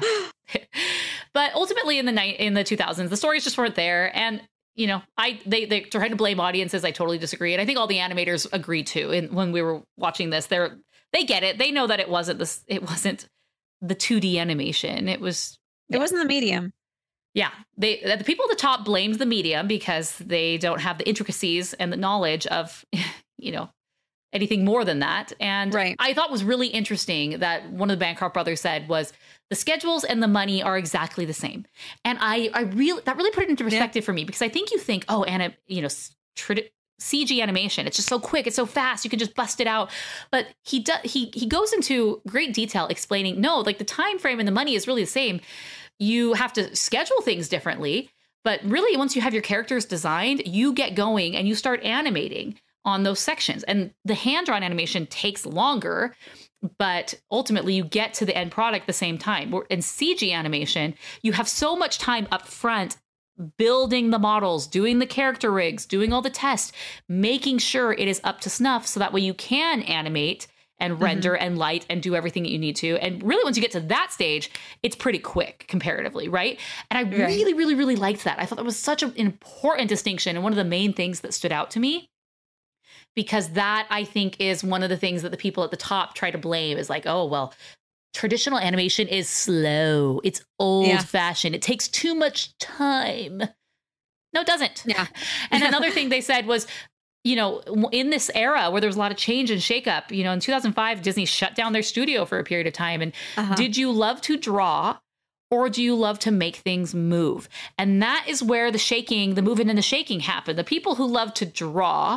S2: But ultimately in the night, in the two thousands, the stories just weren't there. And, you know, I, they, they tried to blame audiences. I totally disagree. And I think all the animators agreed too. And when we were watching this, they're, They get it. They know that it wasn't this. It wasn't the two D animation. It was.
S7: Yeah. It wasn't the medium.
S2: Yeah, they the people at the top blamed the medium because they don't have the intricacies and the knowledge of, you know, anything more than that. And
S7: right.
S2: I thought was really interesting that one of the Bancroft brothers said was the schedules and the money are exactly the same. And I, I really that really put it into perspective yeah. for me, because I think you think, oh, and you know, tradi- C G animation, it's just so quick, it's so fast, you can just bust it out. But he does he he goes into great detail explaining, no, like the time frame and the money is really the same. You have to schedule things differently, but really once you have your characters designed, you get going and you start animating on those sections. And the hand-drawn animation takes longer, but ultimately you get to the end product the same time. In C G animation, you have so much time up front building the models, doing the character rigs, doing all the tests, making sure it is up to snuff, so that way you can animate and render mm-hmm. and light and do everything that you need to. And really, once you get to that stage, it's pretty quick comparatively, right? And I right. really, really, really liked that. I thought that was such an important distinction and one of the main things that stood out to me, because that, I think, is one of the things that the people at the top try to blame, is like, oh, well, traditional animation is slow. It's old yeah. fashioned. It takes too much time. No, it doesn't.
S7: Yeah.
S2: And another thing they said was, you know, in this era where there was a lot of change and shakeup, you know, in two thousand five, Disney shut down their studio for a period of time. And uh-huh. did you love to draw, or do you love to make things move? And that is where the shaking, the moving and the shaking happened. The people who love to draw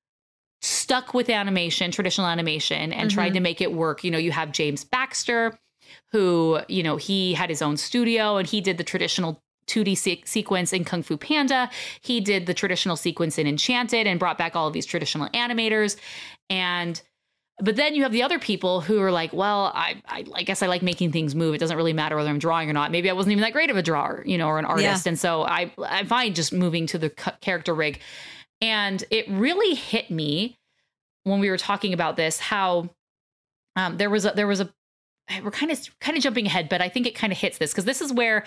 S2: stuck with animation, traditional animation, and mm-hmm. tried to make it work. You know, you have James Baxter, who, you know, he had his own studio and he did the traditional two D se- sequence in Kung Fu Panda. He did the traditional sequence in Enchanted and brought back all of these traditional animators. And but then you have the other people who are like, well, I, I, I guess I like making things move. It doesn't really matter whether I'm drawing or not. Maybe I wasn't even that great of a drawer, you know, or an artist. Yeah. And so I, I find just moving to the c- character rig. And it really hit me when we were talking about this, how um, there was a, there was a, we're kind of kind of jumping ahead, but I think it kind of hits this, because this is where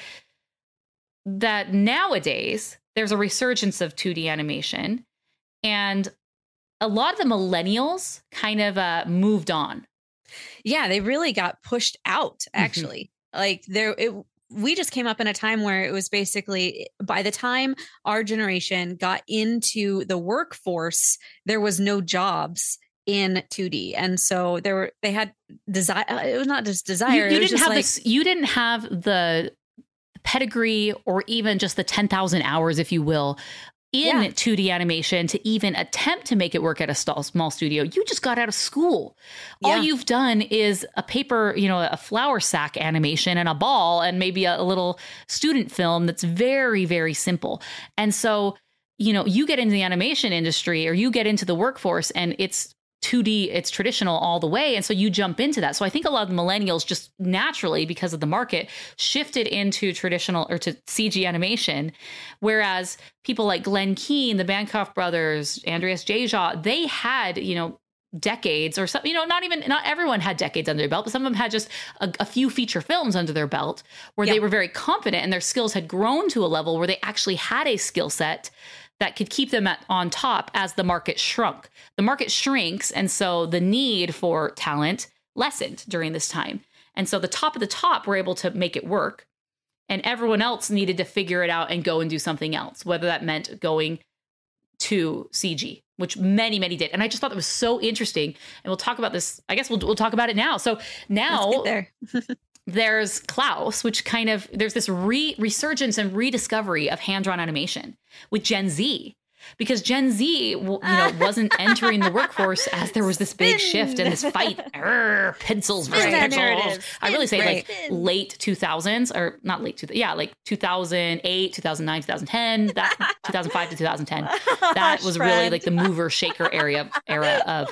S2: that nowadays there's a resurgence of two D animation, and a lot of the millennials kind of uh, moved on.
S7: Yeah, they really got pushed out, actually. Mm-hmm. Like there, it, we just came up in a time where it was basically, by the time our generation got into the workforce, there was no jobs in two D. And so there were, they had desire. It was not just desire.
S2: You, you
S7: it was
S2: didn't
S7: just
S2: have
S7: like,
S2: this, you didn't have the pedigree or even just the ten thousand hours, if you will, in yeah. two D animation to even attempt to make it work at a small studio. You just got out of school. Yeah. All you've done is a paper, you know, a flour sack animation and a ball and maybe a, a little student film that's very, very simple. And so, you know, you get into the animation industry or you get into the workforce and it's two D, it's traditional all the way. And so you jump into that. So I think a lot of the millennials just naturally, because of the market, shifted into traditional or to C G animation. Whereas people like Glenn Keane, the Bancroft brothers, Andreas Jaja, they had, you know, decades or something, you know, not even, not everyone had decades under their belt, but some of them had just a, a few feature films under their belt where yeah. they were very confident and their skills had grown to a level where they actually had a skill set that could keep them at, on top as the market shrunk. The market shrinks, and so the need for talent lessened during this time. And so the top of the top were able to make it work, and everyone else needed to figure it out and go and do something else, whether that meant going to C G, which many, many did. And I just thought that was so interesting. And we'll talk about this. I guess we'll we'll talk about it now. So now
S7: Let's get there.
S2: There's Klaus, which kind of, there's this re- resurgence and rediscovery of hand-drawn animation with Gen Z, because Gen Z, you know, wasn't entering the workforce as there was this big shift and this fight. Arr, pencils versus
S7: Spin
S2: pencils. I really say
S7: right.
S2: like late two thousands or not late two, yeah, like two thousand eight, two thousand nine, two thousand ten, that two thousand five to two thousand ten. That was really like the mover shaker area era of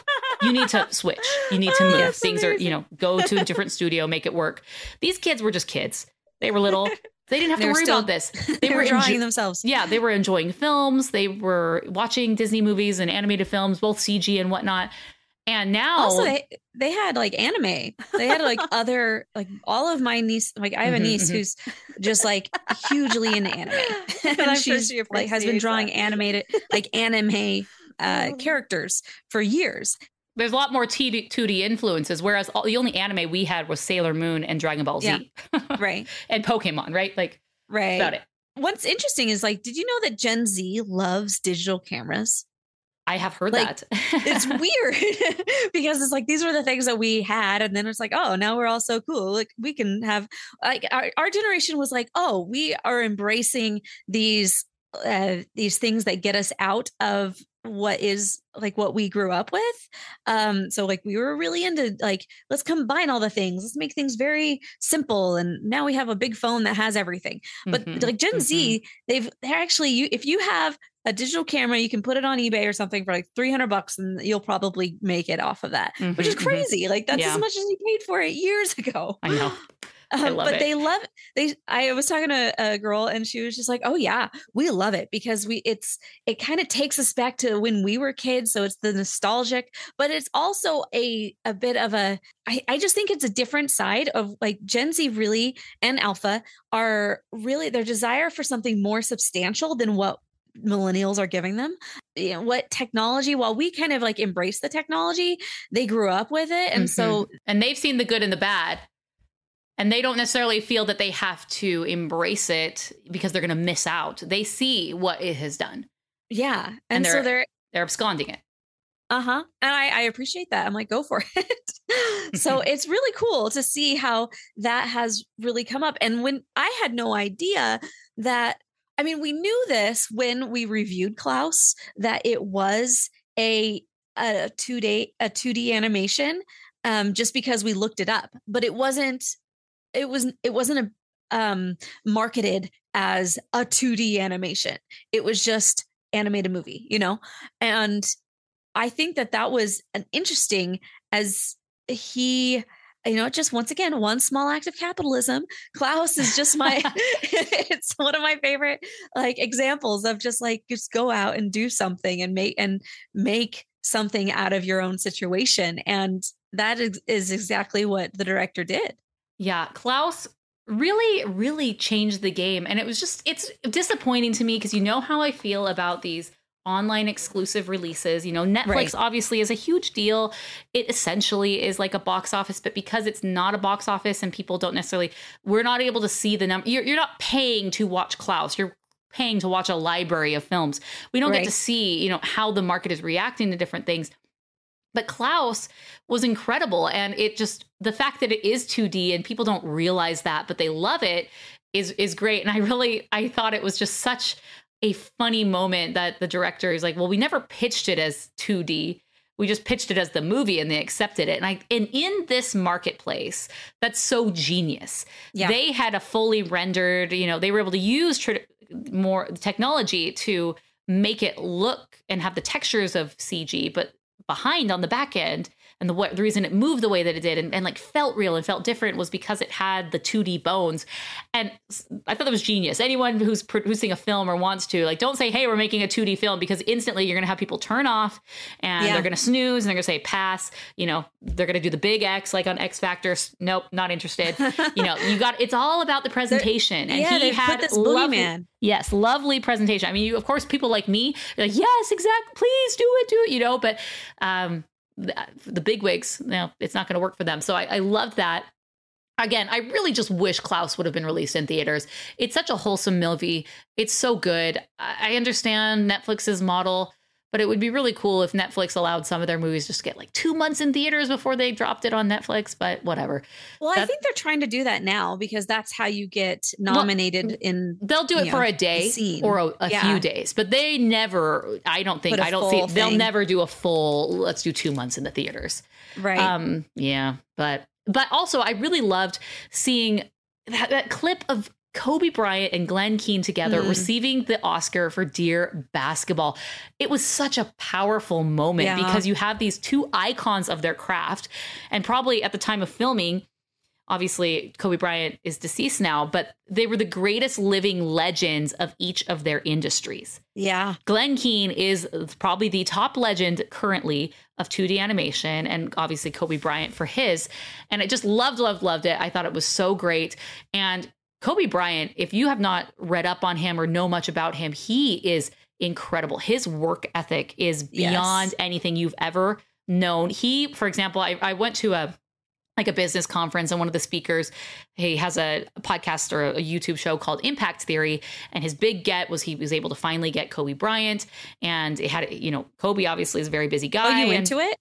S2: You need to switch. You need to move.
S7: Yes,
S2: Things
S7: amazing.
S2: are, you know, go to a different studio, make it work. These kids were just kids. They were little. They didn't have
S7: They
S2: to
S7: were
S2: worry
S7: still-
S2: about this. They,
S7: They were
S2: were
S7: drawing
S2: enjo-
S7: themselves.
S2: Yeah, they were enjoying films. They were watching Disney movies and animated films, both C G and whatnot. And now,
S7: Also, they they had like anime. They had like other like all of my niece. Like I have a
S2: Mhm,
S7: niece
S2: mhm.
S7: who's just like hugely into anime, and
S8: I'm sure
S7: she's
S8: she
S7: like has been
S8: appreciates
S7: drawing
S8: that.
S7: animated like anime uh, characters for years.
S2: there's a lot more two D influences, whereas all, the only anime we had was Sailor Moon and Dragon Ball Z.
S7: Right,
S2: And Pokemon, right? Like,
S7: right.
S2: about it.
S7: What's interesting is like, did you know that Gen Z loves digital cameras?
S2: I have heard
S7: Like,
S2: that.
S7: It's weird because it's like these were the things that we had, and then it's like, oh, now we're all so cool. Like we can have like our, our generation was like, oh, we are embracing these uh, these things that get us out of what is like what we grew up with. Um, so like we were really into like, let's combine all the things, let's make things very simple. And now we have a big phone that has everything. But
S2: Mhm,
S7: like Gen
S2: mhm.
S7: Z, they've they're actually you if you have a digital camera, you can put it on eBay or something for like three hundred bucks and you'll probably make it off of that, which is
S2: Mhm, mhm.
S7: crazy. Like that's
S2: Yeah.
S7: as much as you paid for it years ago.
S2: I know. I
S7: Um,
S2: love
S7: but
S2: it.
S7: they love they I was talking to a girl and she was just like, oh yeah, we love it because we it's it kind of takes us back to when we were kids. So it's the nostalgic, but it's also a a bit of a I, I just think it's a different side of like Gen Z really and Alpha are really their desire for something more substantial than what millennials are giving them. You know, what technology, while we kind of like embrace the technology, they grew up with it. And so
S2: Mhm. and they've seen the good and the bad. And they don't necessarily feel that they have to embrace it because they're going to miss out. They see what it has done.
S7: yeah. And,
S2: And
S7: so
S2: they're-
S7: they're
S2: They're absconding it.
S7: Uh-huh. And I, I appreciate that. I'm like, go for it. So it's really cool to see how that has really come up. And when I had no idea that, I mean, we knew this when we reviewed Klaus, that it was a a two day a two D animation, um, just because we looked it up. But it wasn't it was it wasn't a um marketed as a two D animation. It was just animated movie, you know? And I think that that was an interesting as he, you know, just once again, one small act of capitalism. Klaus is just my, it's one of my favorite like examples of just like, just go out and do something and make, and make something out of your own situation. And that is, is exactly what the director did.
S2: Yeah, Klaus really, really changed the game. And it was just, it's disappointing to me because you know how I feel about these online exclusive releases. You know, Netflix
S7: Right.
S2: obviously is a huge deal. It essentially is like a box office, but because it's not a box office and people don't necessarily, we're not able to see the number. You're, you're not paying to watch Klaus. You're paying to watch a library of films. We don't get
S7: Right.
S2: to see, you know, how the market is reacting to different things. But Klaus was incredible. And it just, the fact that it is two D and people don't realize that, but they love it is, is great. And I really, I thought it was just such a funny moment that the director is like, well, we never pitched it as two D. We just pitched it as the movie and they accepted it. And I, and in this marketplace, that's so genius.
S7: Yeah.
S2: They had a fully rendered, you know, they were able to use tr- more technology to make it look and have the textures of C G, but behind on the back end. And the, what, the reason it moved the way that it did and, and like felt real and felt different was because it had the two D bones. And I thought that was genius. Anyone who's producing a film or wants to, like, don't say, hey, we're making a two D film, because instantly you're going to have people turn off and
S7: Yeah.
S2: they're going to snooze and they're going to say pass. You know, they're going to do the big X like on X Factor. Nope, not interested. You know, you got, it's all about the presentation. And
S7: yeah,
S2: he
S7: they
S2: had
S7: put this
S2: lovely,
S7: boogeyman.
S2: yes, lovely presentation. I mean, you, of course, people like me, are like, yes, exactly. Please do it, do it, you know, but, um, the, the bigwigs, you know, it's not going to work for them. So I, I loved that. Again, I really just wish Klaus would have been released in theaters. It's such a wholesome movie. It's so good. I, I understand Netflix's model, but it would be really cool if Netflix allowed some of their movies just to get like two months in theaters before they dropped it on Netflix, but whatever.
S7: Well, I
S2: That-
S7: think they're trying to do that now because that's how you get nominated in.
S2: They'll do it
S7: you
S2: for
S7: know,
S2: a day
S7: scene.
S2: or a, a
S7: Yeah.
S2: few days, but they never, I don't think,
S7: Put a
S2: I don't see,
S7: full
S2: they'll
S7: thing.
S2: never do a full, let's do two months in the theaters.
S7: Right.
S2: Um, yeah, but but also I really loved seeing that, that clip of Kobe Bryant and Glenn Keane together
S7: Mm.
S2: receiving the Oscar for Dear Basketball. It was such a powerful moment
S7: Yeah.
S2: because you have these two icons of their craft. And probably at the time of filming, obviously Kobe Bryant is deceased now, but they were the greatest living legends of each of their industries.
S7: Yeah.
S2: Glenn Keane is probably the top legend currently of two D animation, and obviously Kobe Bryant for his. And I just loved, loved, loved it. I thought it was so great. And Kobe Bryant, if you have not read up on him or know much about him, he is incredible. His work ethic is beyond
S7: Yes.
S2: anything you've ever known. He, for example, I, I went to a like a business conference, and one of the speakers, he has a podcast or a YouTube show called Impact Theory. And his big get was he was able to finally get Kobe Bryant. And it had, you know, Kobe obviously is a very busy guy.
S7: Oh, you
S2: and,
S7: into it?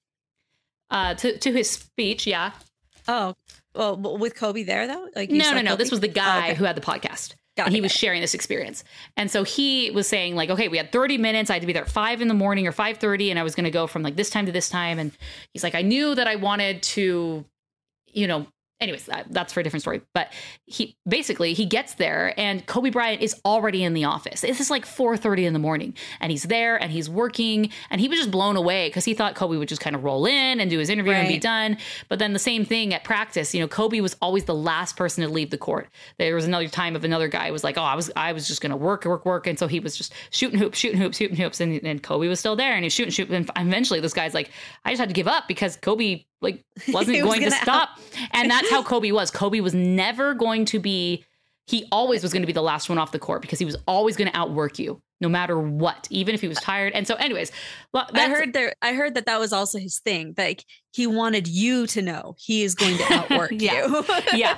S2: Uh, to, to his speech. Yeah.
S7: Oh, well, w- with Kobe there though? Like you
S2: No,
S7: saw
S2: no, no.
S7: Kobe?
S2: This was the guy
S7: Oh, okay.
S2: who had the podcast.
S7: Got
S2: and
S7: it,
S2: he was
S7: got it.
S2: sharing this experience. And so he was saying like, okay, we had thirty minutes. I had to be there at five in the morning or five thirty. And I was going to go from like this time to this time. And he's like, I knew that I wanted to, you know, anyways, that, that's for a different story. But he basically he gets there and Kobe Bryant is already in the office. This is like four thirty in the morning and he's there and he's working, and he was just blown away because he thought Kobe would just kind of roll in and do his interview and be
S7: Right.
S2: done. But then the same thing at practice, you know, Kobe was always the last person to leave the court. There was another time of another guy was like, oh, I was I was just going to work, work, work. And so he was just shooting hoops, shooting hoops, shooting hoops. And, and Kobe was still there and he's shooting, shooting. And eventually this guy's like, I just had to give up because Kobe like wasn't
S7: He was
S2: going to
S7: gonna
S2: stop. And that's how Kobe was. Kobe was never going to be, he always was going to be the last one off the court because he was always going to outwork you no matter what, even if he was tired. And so anyways, well,
S7: I
S2: that's-
S7: heard there. I heard that that was also his thing. Like he wanted you to know he is going to outwork
S2: Yeah.
S7: you.
S2: Yeah.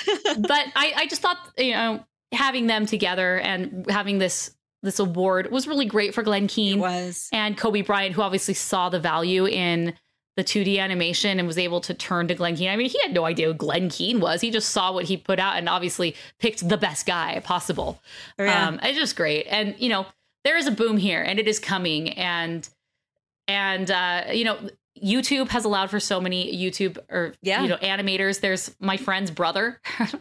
S2: But I, I just thought, you know, having them together and having this this award was really great for Glenn
S7: It
S2: Keane
S7: was.
S2: and Kobe Bryant, who obviously saw the value in the two D animation and was able to turn to Glenn Keane. I mean, he had no idea who Glenn Keane was. He just saw what he put out and obviously picked the best guy possible.
S7: Oh, yeah.
S2: Um, it's just great. And, you know, there is a boom here and it is coming. And, and, uh, you know, YouTube has allowed for so many YouTube or,
S7: Yeah.
S2: you know, animators. There's my friend's brother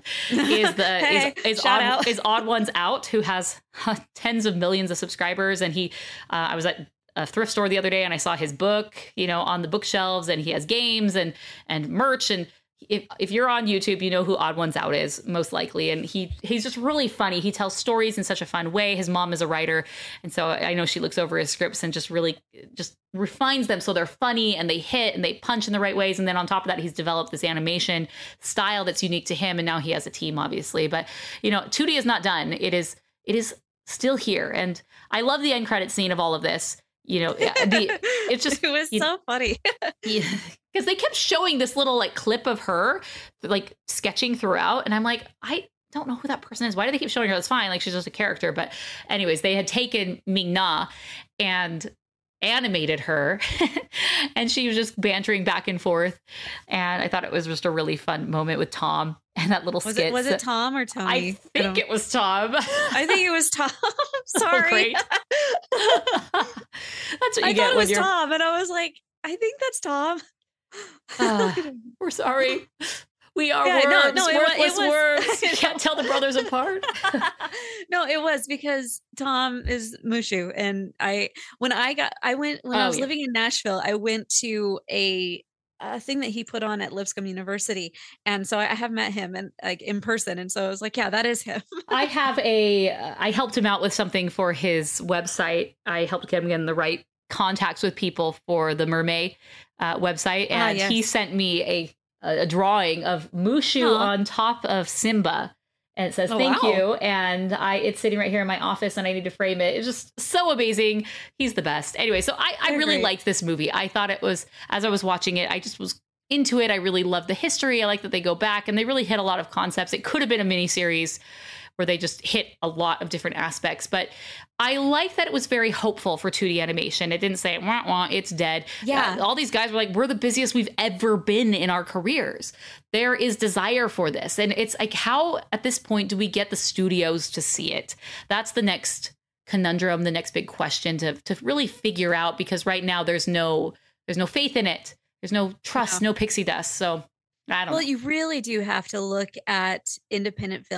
S2: is the,
S7: Hey,
S2: is, is,
S7: shout
S2: odd,
S7: out.
S2: is Odd Ones Out, who has uh, tens of millions of subscribers. And he, uh, I was at a thrift store the other day and I saw his book, you know, on the bookshelves, and he has games and, and merch. And if, if you're on YouTube, you know who Odd Ones Out is most likely. And he, he's just really funny. He tells stories in such a fun way. His mom is a writer. And so I know she looks over his scripts and just really just refines them. So they're funny and they hit and they punch in the right ways. And then on top of that, he's developed this animation style that's unique to him. And now he has a team, obviously, but you know, two D is not done. It is, it is still here. And I love the end credit scene of all of this. You know, the it's just
S7: It was
S2: you-
S7: so funny.
S2: because they kept showing this little like clip of her like sketching throughout, and I'm like, I don't know who that person is. Why do they keep showing her? That's fine, like she's just a character. But anyways, they had taken Ming Na and animated her and she was just bantering back and forth, and I thought it was just a really fun moment with Tom and that little
S7: Was
S2: skit.
S7: it was it Tom or Tony?
S2: I think
S7: don't-
S2: it was Tom.
S7: I think it was Tom. Sorry.
S2: great. That's what you
S7: I
S2: get
S7: thought it
S2: when
S7: was
S2: you're
S7: Tom, and I was like, I think that's Tom.
S2: Uh, we're sorry. We are
S7: Yeah, no,
S2: worms,
S7: no, it wa- it
S2: worthless
S7: was-
S2: worms. You can't tell the brothers apart.
S7: No, it was because Tom is Mushu, and I when I got I went when
S2: Oh,
S7: I was
S2: yeah.
S7: living in Nashville, I went to a a thing that he put on at Lipscomb University, and so I have met him and like in person, and so I was like, yeah, that is him.
S2: I have a, uh, I helped him out with something for his website. I helped get him in the right contacts with people for the Mermaid uh, website.
S7: Ah,
S2: And
S7: yes.
S2: he sent me a, a drawing of Mushu
S7: Aw.
S2: on top of Simba. And it says,
S7: Oh,
S2: thank
S7: wow.
S2: you. And I, it's sitting right here in my office and I need to frame it. It's just so amazing. He's the best. Anyway, so I, I
S7: They're
S2: really
S7: great.
S2: liked this movie. I thought it was, as I was watching it, I just was into it. I really loved the history. I like that they go back and they really hit a lot of concepts. It could have been a miniseries where they just hit a lot of different aspects, but I like that it was very hopeful for two D animation. It didn't say, wah, wah, it's dead.
S7: Yeah.
S2: Uh, all these guys were like, we're the busiest we've ever been in our careers. There is desire for this. And it's like, how at this point do we get the studios to see it? That's the next conundrum, the next big question to, to really figure out, because right now there's no, there's no faith in it. There's no trust,
S7: Yeah.
S2: no pixie dust. So I don't
S7: Well,
S2: know.
S7: you really do have to look at independent film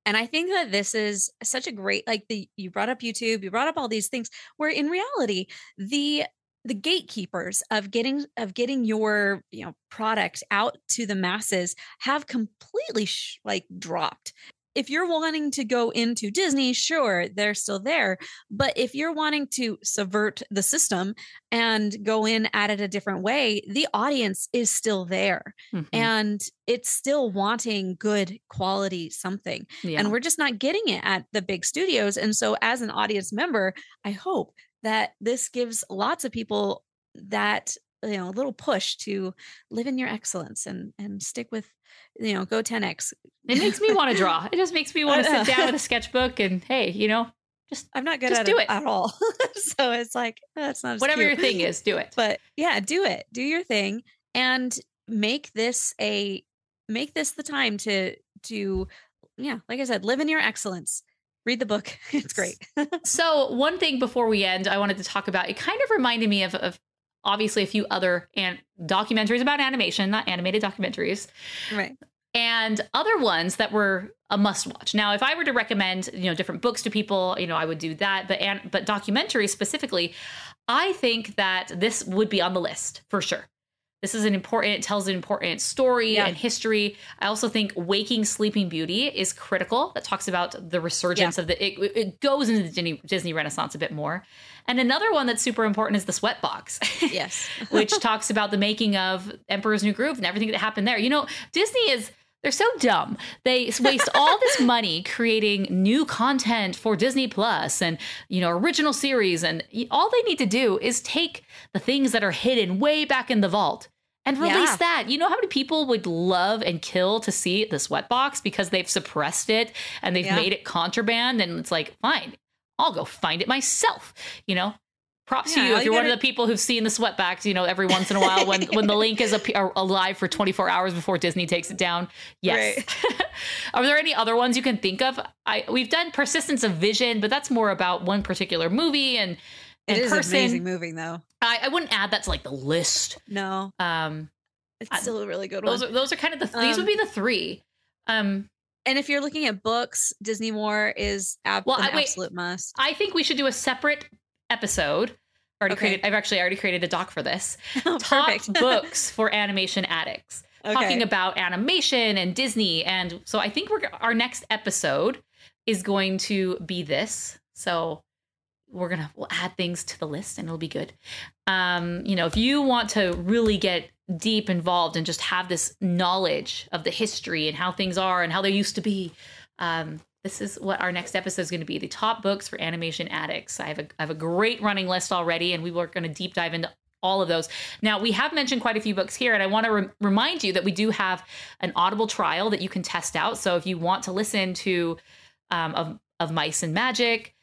S7: And I think that this is such a great, like the, you brought up YouTube, you brought up all these things where in reality, the, the gatekeepers of getting, of getting your, you know, product out to the masses have completely sh- like dropped. If you're wanting to go into Disney, sure, they're still there. But if you're wanting to subvert the system and go in at it a different way, the audience is still there. Mm-hmm. And it's still wanting good quality something. Yeah. And we're just not getting it at the big studios. And so as an audience member, I hope that this gives lots of people that, you know, a little push to live in your excellence and and stick with, you know, go ten X.
S2: It makes me want to draw. It just makes me want to sit down with a sketchbook and, hey, you know, just
S7: I'm not good
S2: just
S7: at
S2: do
S7: it,
S2: it
S7: at all. So it's like, that's not as
S2: whatever
S7: cute.
S2: your thing is, do it.
S7: But yeah, do it. Do your thing and make this a make this the time to to yeah, like I said, live in your excellence. Read the book. It's great.
S2: So one thing before we end, I wanted to talk about, it kind of reminded me of, of obviously a few other an- documentaries about animation, not animated documentaries.
S7: Right.
S2: And other ones that were a must watch. Now, if I were to recommend, you know, different books to people, you know, I would do that. But, and, but documentaries specifically, I think that this would be on the list for sure. This is an important, it tells an important story yeah. and history. I also think Waking Sleeping Beauty is critical. That talks about the resurgence yeah. of the, it, it goes into the Disney, Disney Renaissance a bit more. And another one that's super important is The Sweatbox.
S7: Yes.
S2: Which talks about the making of Emperor's New Groove and everything that happened there. You know, Disney is, they're so dumb. They waste all this money creating new content for Disney Plus and, you know, original series. And all they need to do is take the things that are hidden way back in the vault and release yeah. that. You know how many people would love and kill to see The Sweatbox because they've suppressed it and they've yeah. made it contraband. And it's like, fine, I'll go find it myself, you know? Props yeah, to you if you're one of the people who've seen The Sweatbox, you know, every once in a while when, when the link is ap- alive for twenty-four hours before Disney takes it down. Yes. Right. Are there any other ones you can think of? I We've done Persistence of Vision, but that's more about one particular movie and, and
S7: it is
S2: person.
S7: An amazing movie, though.
S2: I, I wouldn't add that to like the list.
S7: No.
S2: Um,
S7: it's still a really good
S2: those
S7: one.
S2: Are, those are kind of the, these um, would be the three. Um,
S7: And if you're looking at books, Disney More is ab- well, an I, wait, absolute must.
S2: I think we should do a separate episode. Already okay. created. I've actually already created a doc for this.
S7: Oh,
S2: Top books for animation addicts. Okay. Talking about animation and Disney, and so I think we're our next episode is going to be this. So we're gonna we'll add things to the list, and it'll be good. Um, you know, if you want to really get deep involved and just have this knowledge of the history and how things are and how they used to be. Um, This is what our next episode is going to be, the top books for animation addicts. I have a, I have a great running list already, and we were going to deep dive into all of those. Now, we have mentioned quite a few books here, and I want to re- remind you that we do have an Audible trial that you can test out. So if you want to listen to um, of, of Mice and Magic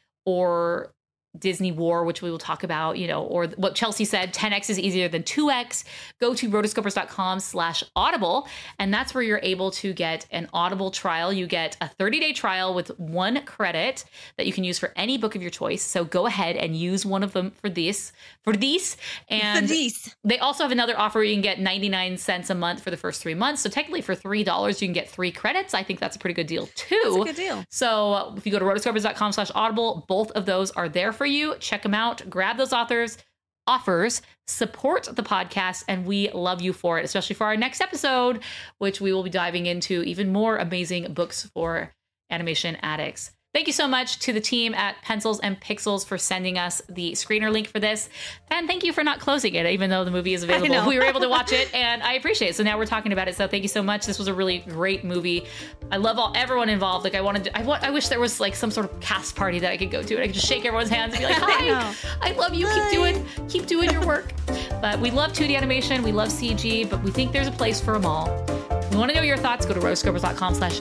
S2: or Disney War, which we will talk about, you know, or what Chelsea said, ten X is easier than two X. Go to rotoscopers.com slash audible. And that's where you're able to get an Audible trial. You get a thirty day trial with one credit that you can use for any book of your choice. So go ahead and use one of them for this, for these. And
S7: for these.
S2: They also have another offer where you can get ninety-nine cents a month for the first three months. So technically for three dollars, you can get three credits. I think that's a pretty good deal too.
S7: That's a good deal.
S2: So if you go to rotoscopers.com slash audible, both of those are there for you. Check them out, grab those authors offers, support the podcast, and we love you for it, especially for our next episode, which we will be diving into even more amazing books for animation addicts. Thank you so much to the team at Pencils and Pixels for sending us the screener link for this. And thank you for not closing it, even though the movie is available. We were able to watch it, and I appreciate it. So now we're talking about it. So thank you so much. This was a really great movie. I love all everyone involved. Like I wanted to, I want, I wish there was like some sort of cast party that I could go to, and I could just shake everyone's hands and be like, "Hi, I, I love you. Bye. Keep doing, keep doing your work." But we love two D animation. We love C G, but we think there's a place for them all. If you want to know your thoughts, go to rotoscopers.com slash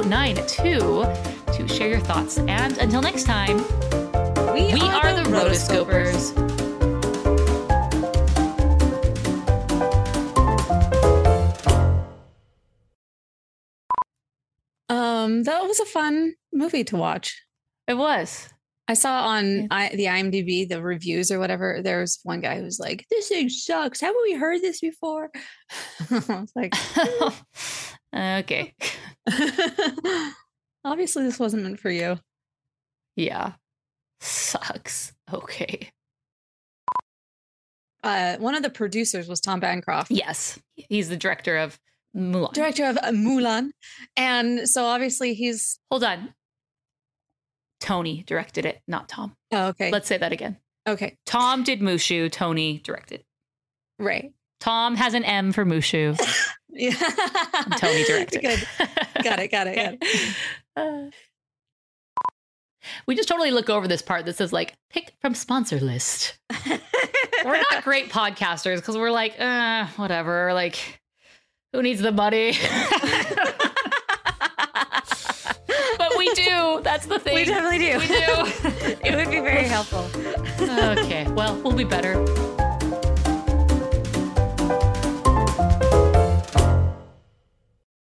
S2: 292 to share your thoughts. And until next time, we, we are, are the, the Rotoscopers.
S7: Um, that was a fun movie to watch.
S2: It was.
S7: I saw on I, the IMDb, the reviews or whatever, there was one guy who was like, "This thing sucks. Haven't we heard this before?" I was like,
S2: okay.
S7: Obviously, this wasn't meant for you.
S2: Yeah. Sucks. Okay.
S7: Uh, one of the producers was Tom Bancroft.
S2: Yes. He's the director of Mulan.
S7: Director of uh, Mulan. And so obviously he's...
S2: Hold on. Tony directed it, not Tom.
S7: Oh, okay.
S2: Let's say that again.
S7: Okay.
S2: Tom did Mushu. Tony directed.
S7: Right.
S2: Tom has an M for Mushu.
S7: Yeah.
S2: Tony directed.
S7: Good. Got it. Got it. Got it.
S2: Uh, we just totally look over this part that says like pick from sponsor list. We're not great podcasters because we're like, uh, whatever. Like, who needs the money? But we do. That's the thing.
S7: We definitely do.
S2: We do.
S7: It would be very helpful.
S2: Okay. Well, we'll be better.